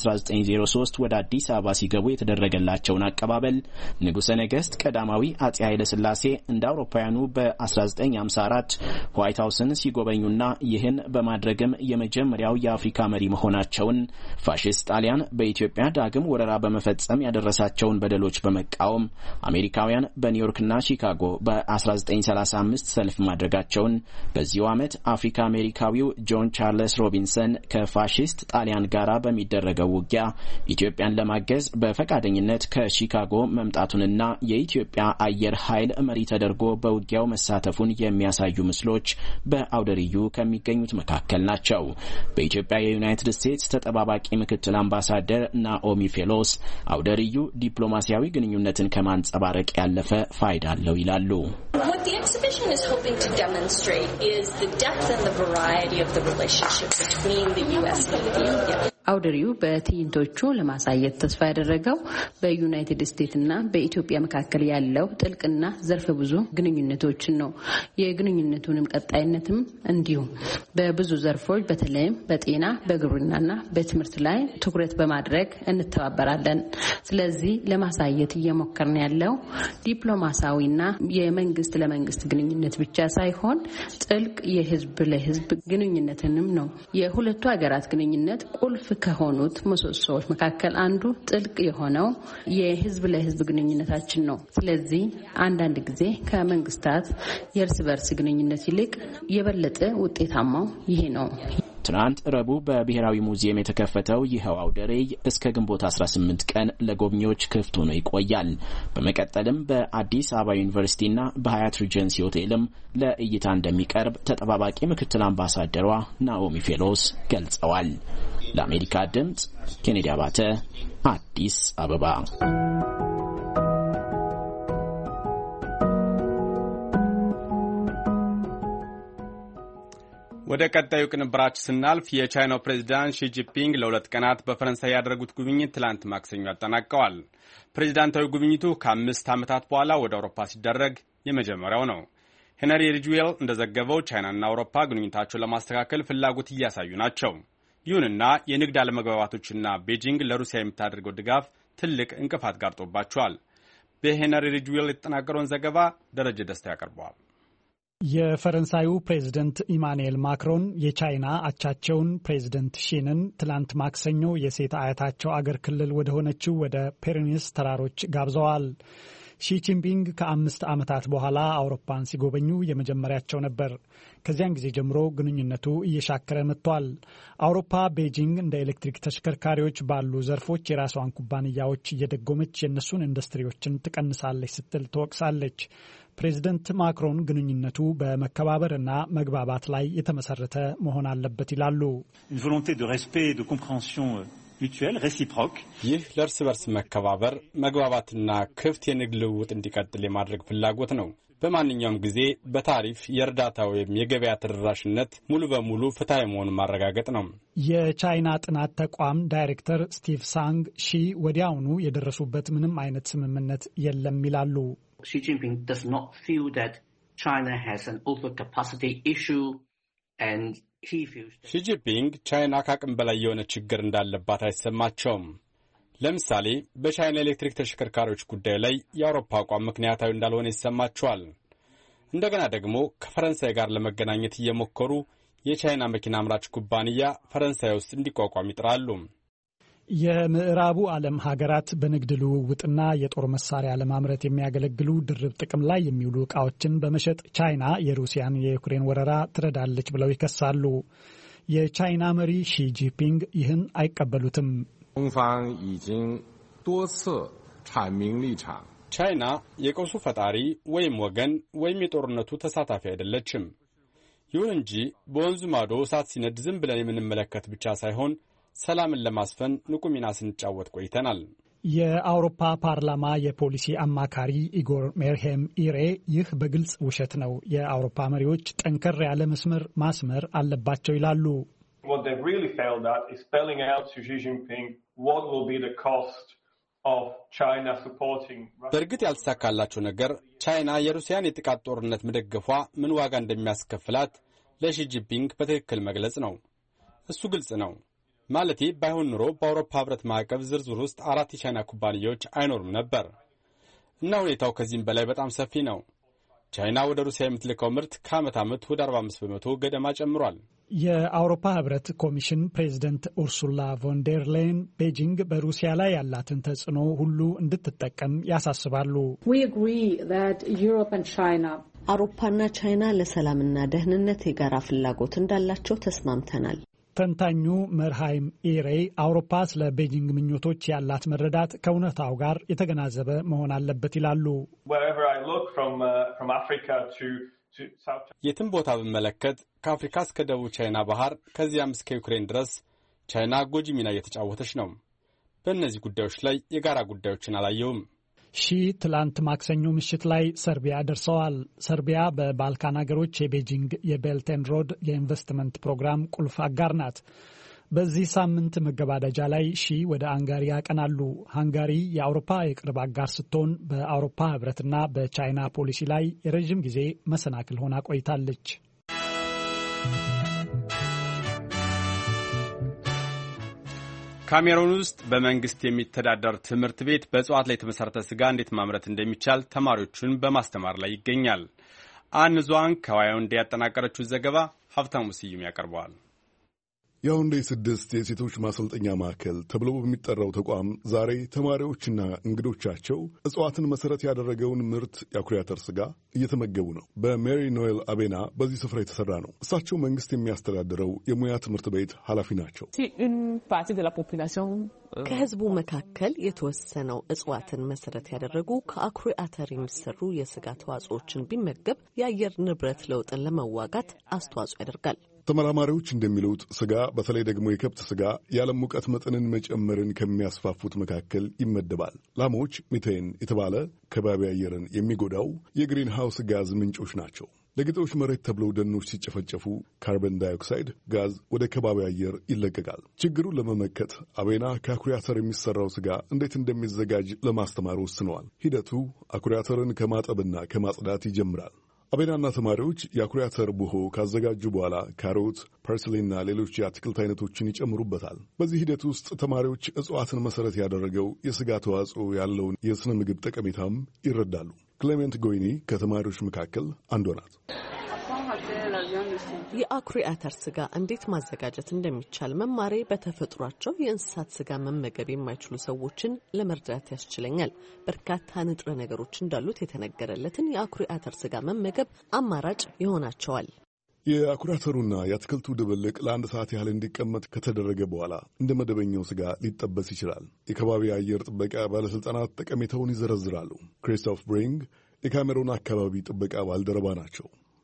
በ1903 ወደ አዲስ አበባ ሲገቡ የተደረገላቸውን አቀባበል ንጉሠ ነገሥት ቀዳማዊ አጼ ኃይለ ሥላሴ እንደ አውሮፓውያኑ በ1954 ዋይት ሃውስን ሲጎበኙና ይህን በማድረግም የመጀመሪያው የአፍሪካ መሪ መሆናቸውን፣ ፋሺስት ጣሊያን በኢትዮጵያ ዳግም ወረራ በመፈጸም ያደረሳቸውን በደሎች በመቃወም አሜሪካውያን በኒውዮርክና ሺካጎ በ1935 ሰልፍ ማድረጋቸውን፣ በዚሁ ዓመት አፍሪካ አሜሪካዊው ጆን ቻርልስ ሮቢንሰን ከፋሺስት ጣሊያን ጋራ በሚደረገው ውጊያ ኢትዮጵያን ለማገዝ በፈቃደኝነት ከሺካጎ መምጣቱንና የኢትዮጵያ አየር ኃይል መሪ ተደርጎ በውጊያው መሳተፉን የሚያሳዩ ምስሎች በአውደ ርዕዩ ከሚገኙት መካከል ናቸው። በኢትዮጵያ የዩናይትድ ስቴትስ ተጠባባቂ ምክትል አምባሳደር ናኦሚ ፌሎስ አውደ ርዕዩ ዲፕሎማሲያዊ ግንኙነትን ከማንጸባረቅ ያለፈ ፋይዳ አለው ይላሉ። What the exhibition is hoping to demonstrate is the depth and the variety of the relationship between the U S and Ethiopia. አውደ ርዕዩ በትዕይንቶቹ ለማሳየት ተስፋ ያደረገው በዩናይትድ ስቴትስና በኢትዮጵያ መካከል ያለው ጥልቅና ዘርፈ ብዙ ግንኙነቶችን ነው። የግንኙነቱንም ቀጣይነትም እንዲሁ በብዙ ዘርፎች በተለይም በጤና፣ በግብርናና በትምህርት ላይ ትኩረት በማድረግ እንተባበራለን። ስለዚህ ለማሳየት እየሞከርን ያለው ዲፕሎማሲያዊና የመንግስት ለመንግስት ግንኙነት ብቻ ሳይሆን ጥልቅ የህዝብ ለህዝብ ግንኙነትንም ነው። የሁለቱ ሀገራት ግንኙነት ቁልፍ ከሆኑት ምሰሶዎች መካከል አንዱ ጥልቅ የሆነው የህዝብ ለህዝብ ግንኙነታችን ነው። ስለዚህ አንዳንድ ጊዜ ከመንግስታት የእርስ በርስ ግንኙነት ይልቅ የበለጠ ውጤታማው ይሄ ነው። ትናንት ረቡዕ በብሔራዊ ሙዚየም የተከፈተው ይኸው አውደ ርዕይ እስከ ግንቦት አስራ ስምንት ቀን ለጎብኚዎች ክፍት ሆኖ ይቆያል። በመቀጠልም በአዲስ አበባ ዩኒቨርሲቲና በሀያት ሪጀንሲ ሆቴልም ለእይታ እንደሚቀርብ ተጠባባቂ ምክትል አምባሳደሯ ናኦሚ ፌሎስ ገልጸዋል። ለአሜሪካ ድምጽ ኬኔዲ አባተ አዲስ አበባ። ወደ ቀጣዩ ቅንብራችን ስናልፍ የቻይናው ፕሬዝዳንት ሺ ጂንፒንግ ለሁለት ቀናት በፈረንሳይ ያደረጉት ጉብኝት ትላንት ማክሰኞ አጠናቀዋል። ፕሬዝዳንታዊ ጉብኝቱ ከአምስት ዓመታት በኋላ ወደ አውሮፓ ሲደረግ የመጀመሪያው ነው። ሄነሪ ሪጅዌል እንደዘገበው ቻይናና አውሮፓ ግንኙነታቸውን ለማስተካከል ፍላጎት እያሳዩ ናቸው። ይሁንና የንግድ አለመግባባቶችና ቤጂንግ ለሩሲያ የምታደርገው ድጋፍ ትልቅ እንቅፋት ጋርጦባቸዋል። በሄነሪ ሪጅዌል የተጠናቀረውን ዘገባ ደረጀ ደስታ ያቀርበዋል። የፈረንሳዩ ፕሬዝደንት ኢማኑኤል ማክሮን የቻይና አቻቸውን ፕሬዝደንት ሺንን ትላንት ማክሰኞ የሴት አያታቸው አገር ክልል ወደ ሆነችው ወደ ፔሬኒስ ተራሮች ጋብዘዋል። ሺ ጂንፒንግ ከአምስት ዓመታት በኋላ አውሮፓን ሲጎበኙ የመጀመሪያቸው ነበር። ከዚያን ጊዜ ጀምሮ ግንኙነቱ እየሻከረ መጥቷል። አውሮፓ ቤጂንግ እንደ ኤሌክትሪክ ተሽከርካሪዎች ባሉ ዘርፎች የራሷን ኩባንያዎች እየደጎመች የእነሱን ኢንዱስትሪዎችን ትቀንሳለች ስትል ትወቅሳለች። ፕሬዚደንት ማክሮን ግንኙነቱ በመከባበርና መግባባት ላይ የተመሰረተ መሆን አለበት ይላሉ። ይህ ለእርስ በርስ መከባበር፣ መግባባትና ክፍት የንግድ ልውውጥ እንዲቀጥል የማድረግ ፍላጎት ነው። በማንኛውም ጊዜ በታሪፍ የእርዳታ ወይም የገበያ ተደራሽነት ሙሉ በሙሉ ፍትሐዊ መሆኑን ማረጋገጥ ነው። የቻይና ጥናት ተቋም ዳይሬክተር ስቲቭ ሳንግ ሺ ወዲያውኑ የደረሱበት ምንም አይነት ስምምነት የለም ይላሉ። Xi Jinping does not feel that China has an overcapacity issue and he feels that ሺ ጂንፒንግ ቻይና ከአቅም በላይ የሆነ ችግር እንዳለባት አይሰማቸውም። ለምሳሌ በቻይና ኤሌክትሪክ ተሽከርካሪዎች ጉዳይ ላይ የአውሮፓ አቋም ምክንያታዊ እንዳልሆነ ይሰማቸዋል። እንደገና ደግሞ ከፈረንሳይ ጋር ለመገናኘት እየሞከሩ የቻይና መኪና አምራች ኩባንያ ፈረንሳይ ውስጥ እንዲቋቋም ይጥራሉ። የምዕራቡ ዓለም ሀገራት በንግድ ልውውጥና የጦር መሳሪያ ለማምረት የሚያገለግሉ ድርብ ጥቅም ላይ የሚውሉ ዕቃዎችን በመሸጥ ቻይና የሩሲያን የዩክሬን ወረራ ትረዳለች ብለው ይከሳሉ። የቻይና መሪ ሺ ጂንፒንግ ይህን አይቀበሉትም። ቻይና የቀውሱ ፈጣሪ ወይም ወገን ወይም የጦርነቱ ተሳታፊ አይደለችም። ይሁን እንጂ በወንዙ ማዶ እሳት ሲነድ ዝም ብለን የምንመለከት ብቻ ሳይሆን ሰላምን ለማስፈን ንቁ ሚና ስንጫወት ቆይተናል። የአውሮፓ ፓርላማ የፖሊሲ አማካሪ ኢጎር ሜርሄም ኢሬ ይህ በግልጽ ውሸት ነው፣ የአውሮፓ መሪዎች ጠንከር ያለ መስመር ማስመር አለባቸው ይላሉ። በእርግጥ ያልተሳካላቸው ነገር ቻይና የሩሲያን የጥቃት ጦርነት መደገፏ ምን ዋጋ እንደሚያስከፍላት ለሺ ጂንፒንግ በትክክል መግለጽ ነው። እሱ ግልጽ ነው። ማለቴ ባይሆን ኑሮ በአውሮፓ ህብረት ማዕቀፍ ዝርዝር ውስጥ አራት የቻይና ኩባንያዎች አይኖሩም ነበር እና ሁኔታው ከዚህም በላይ በጣም ሰፊ ነው። ቻይና ወደ ሩሲያ የምትልከው ምርት ከዓመት ዓመት ወደ አርባ አምስት በመቶ ገደማ ጨምሯል። የአውሮፓ ህብረት ኮሚሽን ፕሬዚደንት ኡርሱላ ቮንደር ላይን ቤጂንግ በሩሲያ ላይ ያላትን ተጽዕኖ ሁሉ እንድትጠቀም ያሳስባሉ። አውሮፓና ቻይና ለሰላምና ደህንነት የጋራ ፍላጎት እንዳላቸው ተስማምተናል። ተንታኙ መርሃይም ኢሬ አውሮፓ ስለ ቤጂንግ ምኞቶች ያላት መረዳት ከእውነታው ጋር የተገናዘበ መሆን አለበት ይላሉ። የትም ቦታ ብመለከት ከአፍሪካ እስከ ደቡብ ቻይና ባህር ከዚያም እስከ ዩክሬን ድረስ ቻይና ጎጂ ሚና እየተጫወተች ነው። በእነዚህ ጉዳዮች ላይ የጋራ ጉዳዮችን አላየውም። ሺ ትላንት ማክሰኞ ምሽት ላይ ሰርቢያ ደርሰዋል። ሰርቢያ በባልካን ሀገሮች የቤጂንግ የቤልት ኤንድ ሮድ የኢንቨስትመንት ፕሮግራም ቁልፍ አጋር ናት። በዚህ ሳምንት መገባደጃ ላይ ሺ ወደ ሃንጋሪ ያቀናሉ። ሃንጋሪ የአውሮፓ የቅርብ አጋር ስትሆን በአውሮፓ ህብረትና በቻይና ፖሊሲ ላይ የረዥም ጊዜ መሰናክል ሆና ቆይታለች። ካሜሩን ውስጥ በመንግስት የሚተዳደር ትምህርት ቤት በእጽዋት ላይ የተመሰረተ ስጋ እንዴት ማምረት እንደሚቻል ተማሪዎቹን በማስተማር ላይ ይገኛል። አንዟን ከዋያው እንዲያጠናቀረችው ዘገባ ሀብታሙ ስዩም ያቀርበዋል። ያውንዴ ስድስት የሴቶች ማሰልጠኛ ማዕከል ተብሎ በሚጠራው ተቋም ዛሬ ተማሪዎችና እንግዶቻቸው እጽዋትን መሰረት ያደረገውን ምርት የአኩሪ አተር ስጋ እየተመገቡ ነው። በሜሪ ኖኤል አቤና በዚህ ስፍራ የተሰራ ነው። እሳቸው መንግስት የሚያስተዳድረው የሙያ ትምህርት ቤት ኃላፊ ናቸው። ከህዝቡ መካከል የተወሰነው እጽዋትን መሰረት ያደረጉ ከአኩሪ አተር የሚሰሩ የስጋ ተዋጽኦችን ቢመገብ የአየር ንብረት ለውጥን ለመዋጋት አስተዋጽኦ ያደርጋል። ተመራማሪዎች እንደሚሉት ስጋ በተለይ ደግሞ የከብት ስጋ የዓለም ሙቀት መጠንን መጨመርን ከሚያስፋፉት መካከል ይመደባል። ላሞች ሚቴን የተባለ ከባቢ አየርን የሚጎዳው የግሪን ሃውስ ጋዝ ምንጮች ናቸው። ለግጦሽ መሬት ተብለው ደኖች ሲጨፈጨፉ ካርበን ዳይኦክሳይድ ጋዝ ወደ ከባቢ አየር ይለቀቃል። ችግሩን ለመመከት አቤና ከአኩሪ አተር የሚሰራው ስጋ እንዴት እንደሚዘጋጅ ለማስተማር ወስነዋል። ሂደቱ አኩሪ አተርን ከማጠብና ከማጽዳት ይጀምራል። አቤናና ተማሪዎች የአኩሪ አተር ቡሆ ካዘጋጁ በኋላ ካሮት፣ ፐርስሊና ሌሎች የአትክልት አይነቶችን ይጨምሩበታል። በዚህ ሂደት ውስጥ ተማሪዎች እጽዋትን መሰረት ያደረገው የስጋ ተዋጽኦ ያለውን የስነ ምግብ ጠቀሜታም ይረዳሉ። ክሌሜንት ጎይኒ ከተማሪዎች መካከል አንዷ ናት። የአኩሪ አተር ስጋ እንዴት ማዘጋጀት እንደሚቻል መማሬ በተፈጥሯቸው የእንስሳት ስጋ መመገብ የማይችሉ ሰዎችን ለመርዳት ያስችለኛል። በርካታ ንጥረ ነገሮች እንዳሉት የተነገረለትን የአኩሪ አተር ስጋ መመገብ አማራጭ ይሆናቸዋል። የአኩሪ አተሩና የአትክልቱ ድብልቅ ለአንድ ሰዓት ያህል እንዲቀመጥ ከተደረገ በኋላ እንደ መደበኛው ስጋ ሊጠበስ ይችላል። የከባቢ አየር ጥበቃ ባለሥልጣናት ጠቀሜታውን ይዘረዝራሉ። ክሪስቶፍ ብሪንግ የካሜሮን አካባቢ ጥበቃ ባልደረባ ናቸው።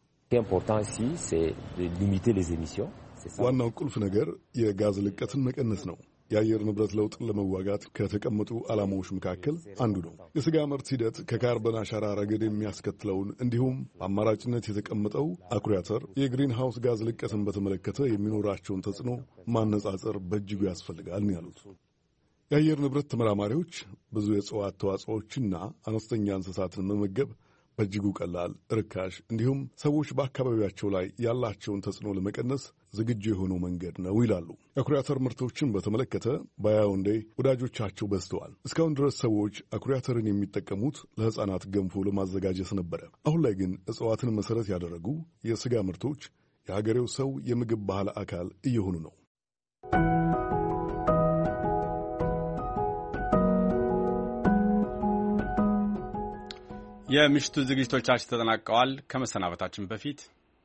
ዋናው ቁልፍ ነገር የጋዝ ልቀትን መቀነስ ነው። የአየር ንብረት ለውጥን ለመዋጋት ከተቀመጡ ዓላማዎች መካከል አንዱ ነው። የስጋ ምርት ሂደት ከካርበን አሻራ ረገድ የሚያስከትለውን እንዲሁም በአማራጭነት የተቀመጠው አኩሪ አተር የግሪን ሃውስ ጋዝ ልቀትን በተመለከተ የሚኖራቸውን ተጽዕኖ ማነጻጸር በእጅጉ ያስፈልጋል ያሉት የአየር ንብረት ተመራማሪዎች ብዙ የእጽዋት ተዋጽኦችና አነስተኛ እንስሳትን መመገብ በእጅጉ ቀላል፣ ርካሽ እንዲሁም ሰዎች በአካባቢያቸው ላይ ያላቸውን ተጽዕኖ ለመቀነስ ዝግጁ የሆነው መንገድ ነው ይላሉ። የአኩሪ አተር ምርቶችን በተመለከተ በያውንዴ ወዳጆቻቸው በዝተዋል። እስካሁን ድረስ ሰዎች አኩሪ አተርን የሚጠቀሙት ለሕፃናት ገንፎ ለማዘጋጀት ነበረ። አሁን ላይ ግን እጽዋትን መሰረት ያደረጉ የስጋ ምርቶች የሀገሬው ሰው የምግብ ባህል አካል እየሆኑ ነው። የምሽቱ ዝግጅቶቻችን ተጠናቀዋል። ከመሰናበታችን በፊት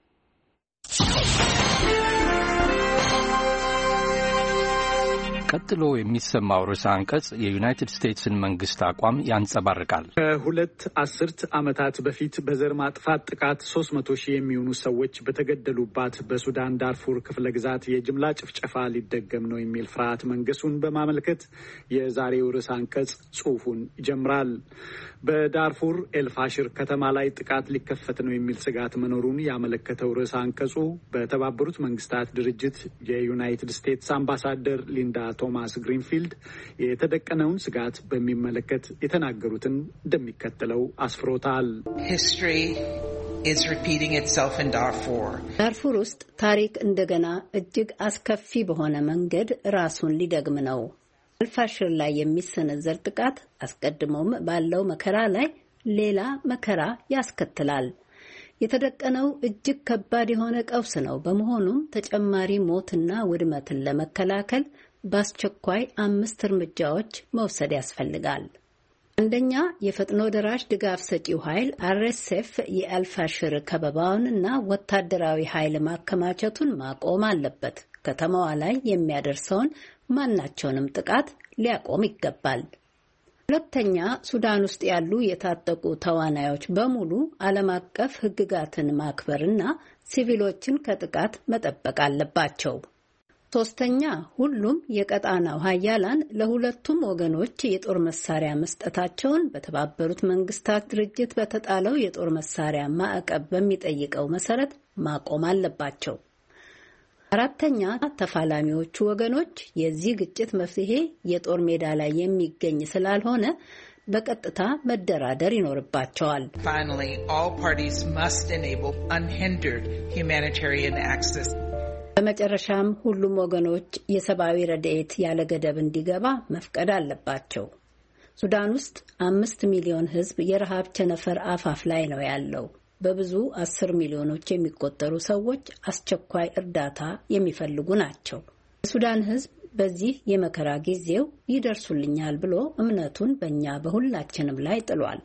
ቀጥሎ የሚሰማው ርዕሰ አንቀጽ የዩናይትድ ስቴትስን መንግስት አቋም ያንጸባርቃል። ከሁለት አስርት ዓመታት በፊት በዘር ማጥፋት ጥቃት ሶስት መቶ ሺህ የሚሆኑ ሰዎች በተገደሉባት በሱዳን ዳርፉር ክፍለ ግዛት የጅምላ ጭፍጨፋ ሊደገም ነው የሚል ፍርሃት መንገሱን በማመልከት የዛሬው ርዕሰ አንቀጽ ጽሑፉን ይጀምራል። በዳርፉር ኤልፋሽር ከተማ ላይ ጥቃት ሊከፈት ነው የሚል ስጋት መኖሩን ያመለከተው ርዕሰ አንቀጹ በተባበሩት መንግስታት ድርጅት የዩናይትድ ስቴትስ አምባሳደር ሊንዳ ቶማስ ግሪንፊልድ የተደቀነውን ስጋት በሚመለከት የተናገሩትን እንደሚከተለው አስፍሮታል። ዳርፉር ውስጥ ታሪክ እንደገና እጅግ አስከፊ በሆነ መንገድ ራሱን ሊደግም ነው። አልፋሽር ላይ የሚሰነዘር ጥቃት አስቀድሞም ባለው መከራ ላይ ሌላ መከራ ያስከትላል። የተደቀነው እጅግ ከባድ የሆነ ቀውስ ነው። በመሆኑም ተጨማሪ ሞትና ውድመትን ለመከላከል በአስቸኳይ አምስት እርምጃዎች መውሰድ ያስፈልጋል። አንደኛ፣ የፈጥኖ ደራሽ ድጋፍ ሰጪው ኃይል አርኤስኤፍ የአልፋሽር ከበባውንና ወታደራዊ ኃይል ማከማቸቱን ማቆም አለበት። ከተማዋ ላይ የሚያደርሰውን ማናቸውንም ጥቃት ሊያቆም ይገባል። ሁለተኛ፣ ሱዳን ውስጥ ያሉ የታጠቁ ተዋናዮች በሙሉ ዓለም አቀፍ ሕግጋትን ማክበርና ሲቪሎችን ከጥቃት መጠበቅ አለባቸው። ሶስተኛ፣ ሁሉም የቀጣናው ሀያላን ለሁለቱም ወገኖች የጦር መሳሪያ መስጠታቸውን በተባበሩት መንግስታት ድርጅት በተጣለው የጦር መሳሪያ ማዕቀብ በሚጠይቀው መሰረት ማቆም አለባቸው። አራተኛ፣ ተፋላሚዎቹ ወገኖች የዚህ ግጭት መፍትሄ የጦር ሜዳ ላይ የሚገኝ ስላልሆነ በቀጥታ መደራደር ይኖርባቸዋል። Finally, all parties must enable unhindered humanitarian access. በመጨረሻም ሁሉም ወገኖች የሰብአዊ ረድኤት ያለ ገደብ እንዲገባ መፍቀድ አለባቸው። ሱዳን ውስጥ አምስት ሚሊዮን ሕዝብ የረሃብ ቸነፈር አፋፍ ላይ ነው ያለው። በብዙ አስር ሚሊዮኖች የሚቆጠሩ ሰዎች አስቸኳይ እርዳታ የሚፈልጉ ናቸው። የሱዳን ሕዝብ በዚህ የመከራ ጊዜው ይደርሱልኛል ብሎ እምነቱን በእኛ በሁላችንም ላይ ጥሏል።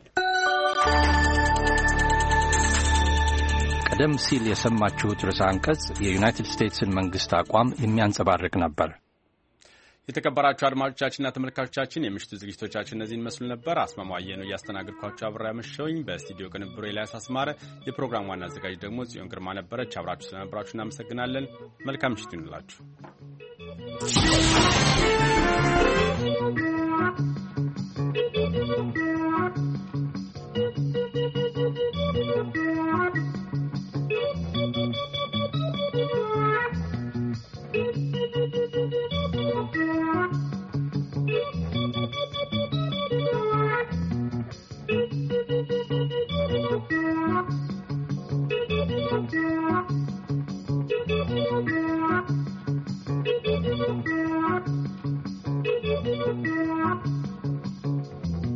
ቀደም ሲል የሰማችሁት ርዕሰ አንቀጽ የዩናይትድ ስቴትስን መንግስት አቋም የሚያንጸባርቅ ነበር። የተከበራችሁ አድማጮቻችንና ተመልካቾቻችን የምሽቱ ዝግጅቶቻችን እነዚህን መስሉ ነበር። አስማማየ ነው እያስተናገድኳችሁ አብሬ ያመሸሁኝ። በስቱዲዮ ቅንብሩ ኤልያስ አስማረ፣ የፕሮግራሙ ዋና አዘጋጅ ደግሞ ጽዮን ግርማ ነበረች። አብራችሁ ስለነበራችሁ እናመሰግናለን። መልካም ምሽት ይሁንላችሁ።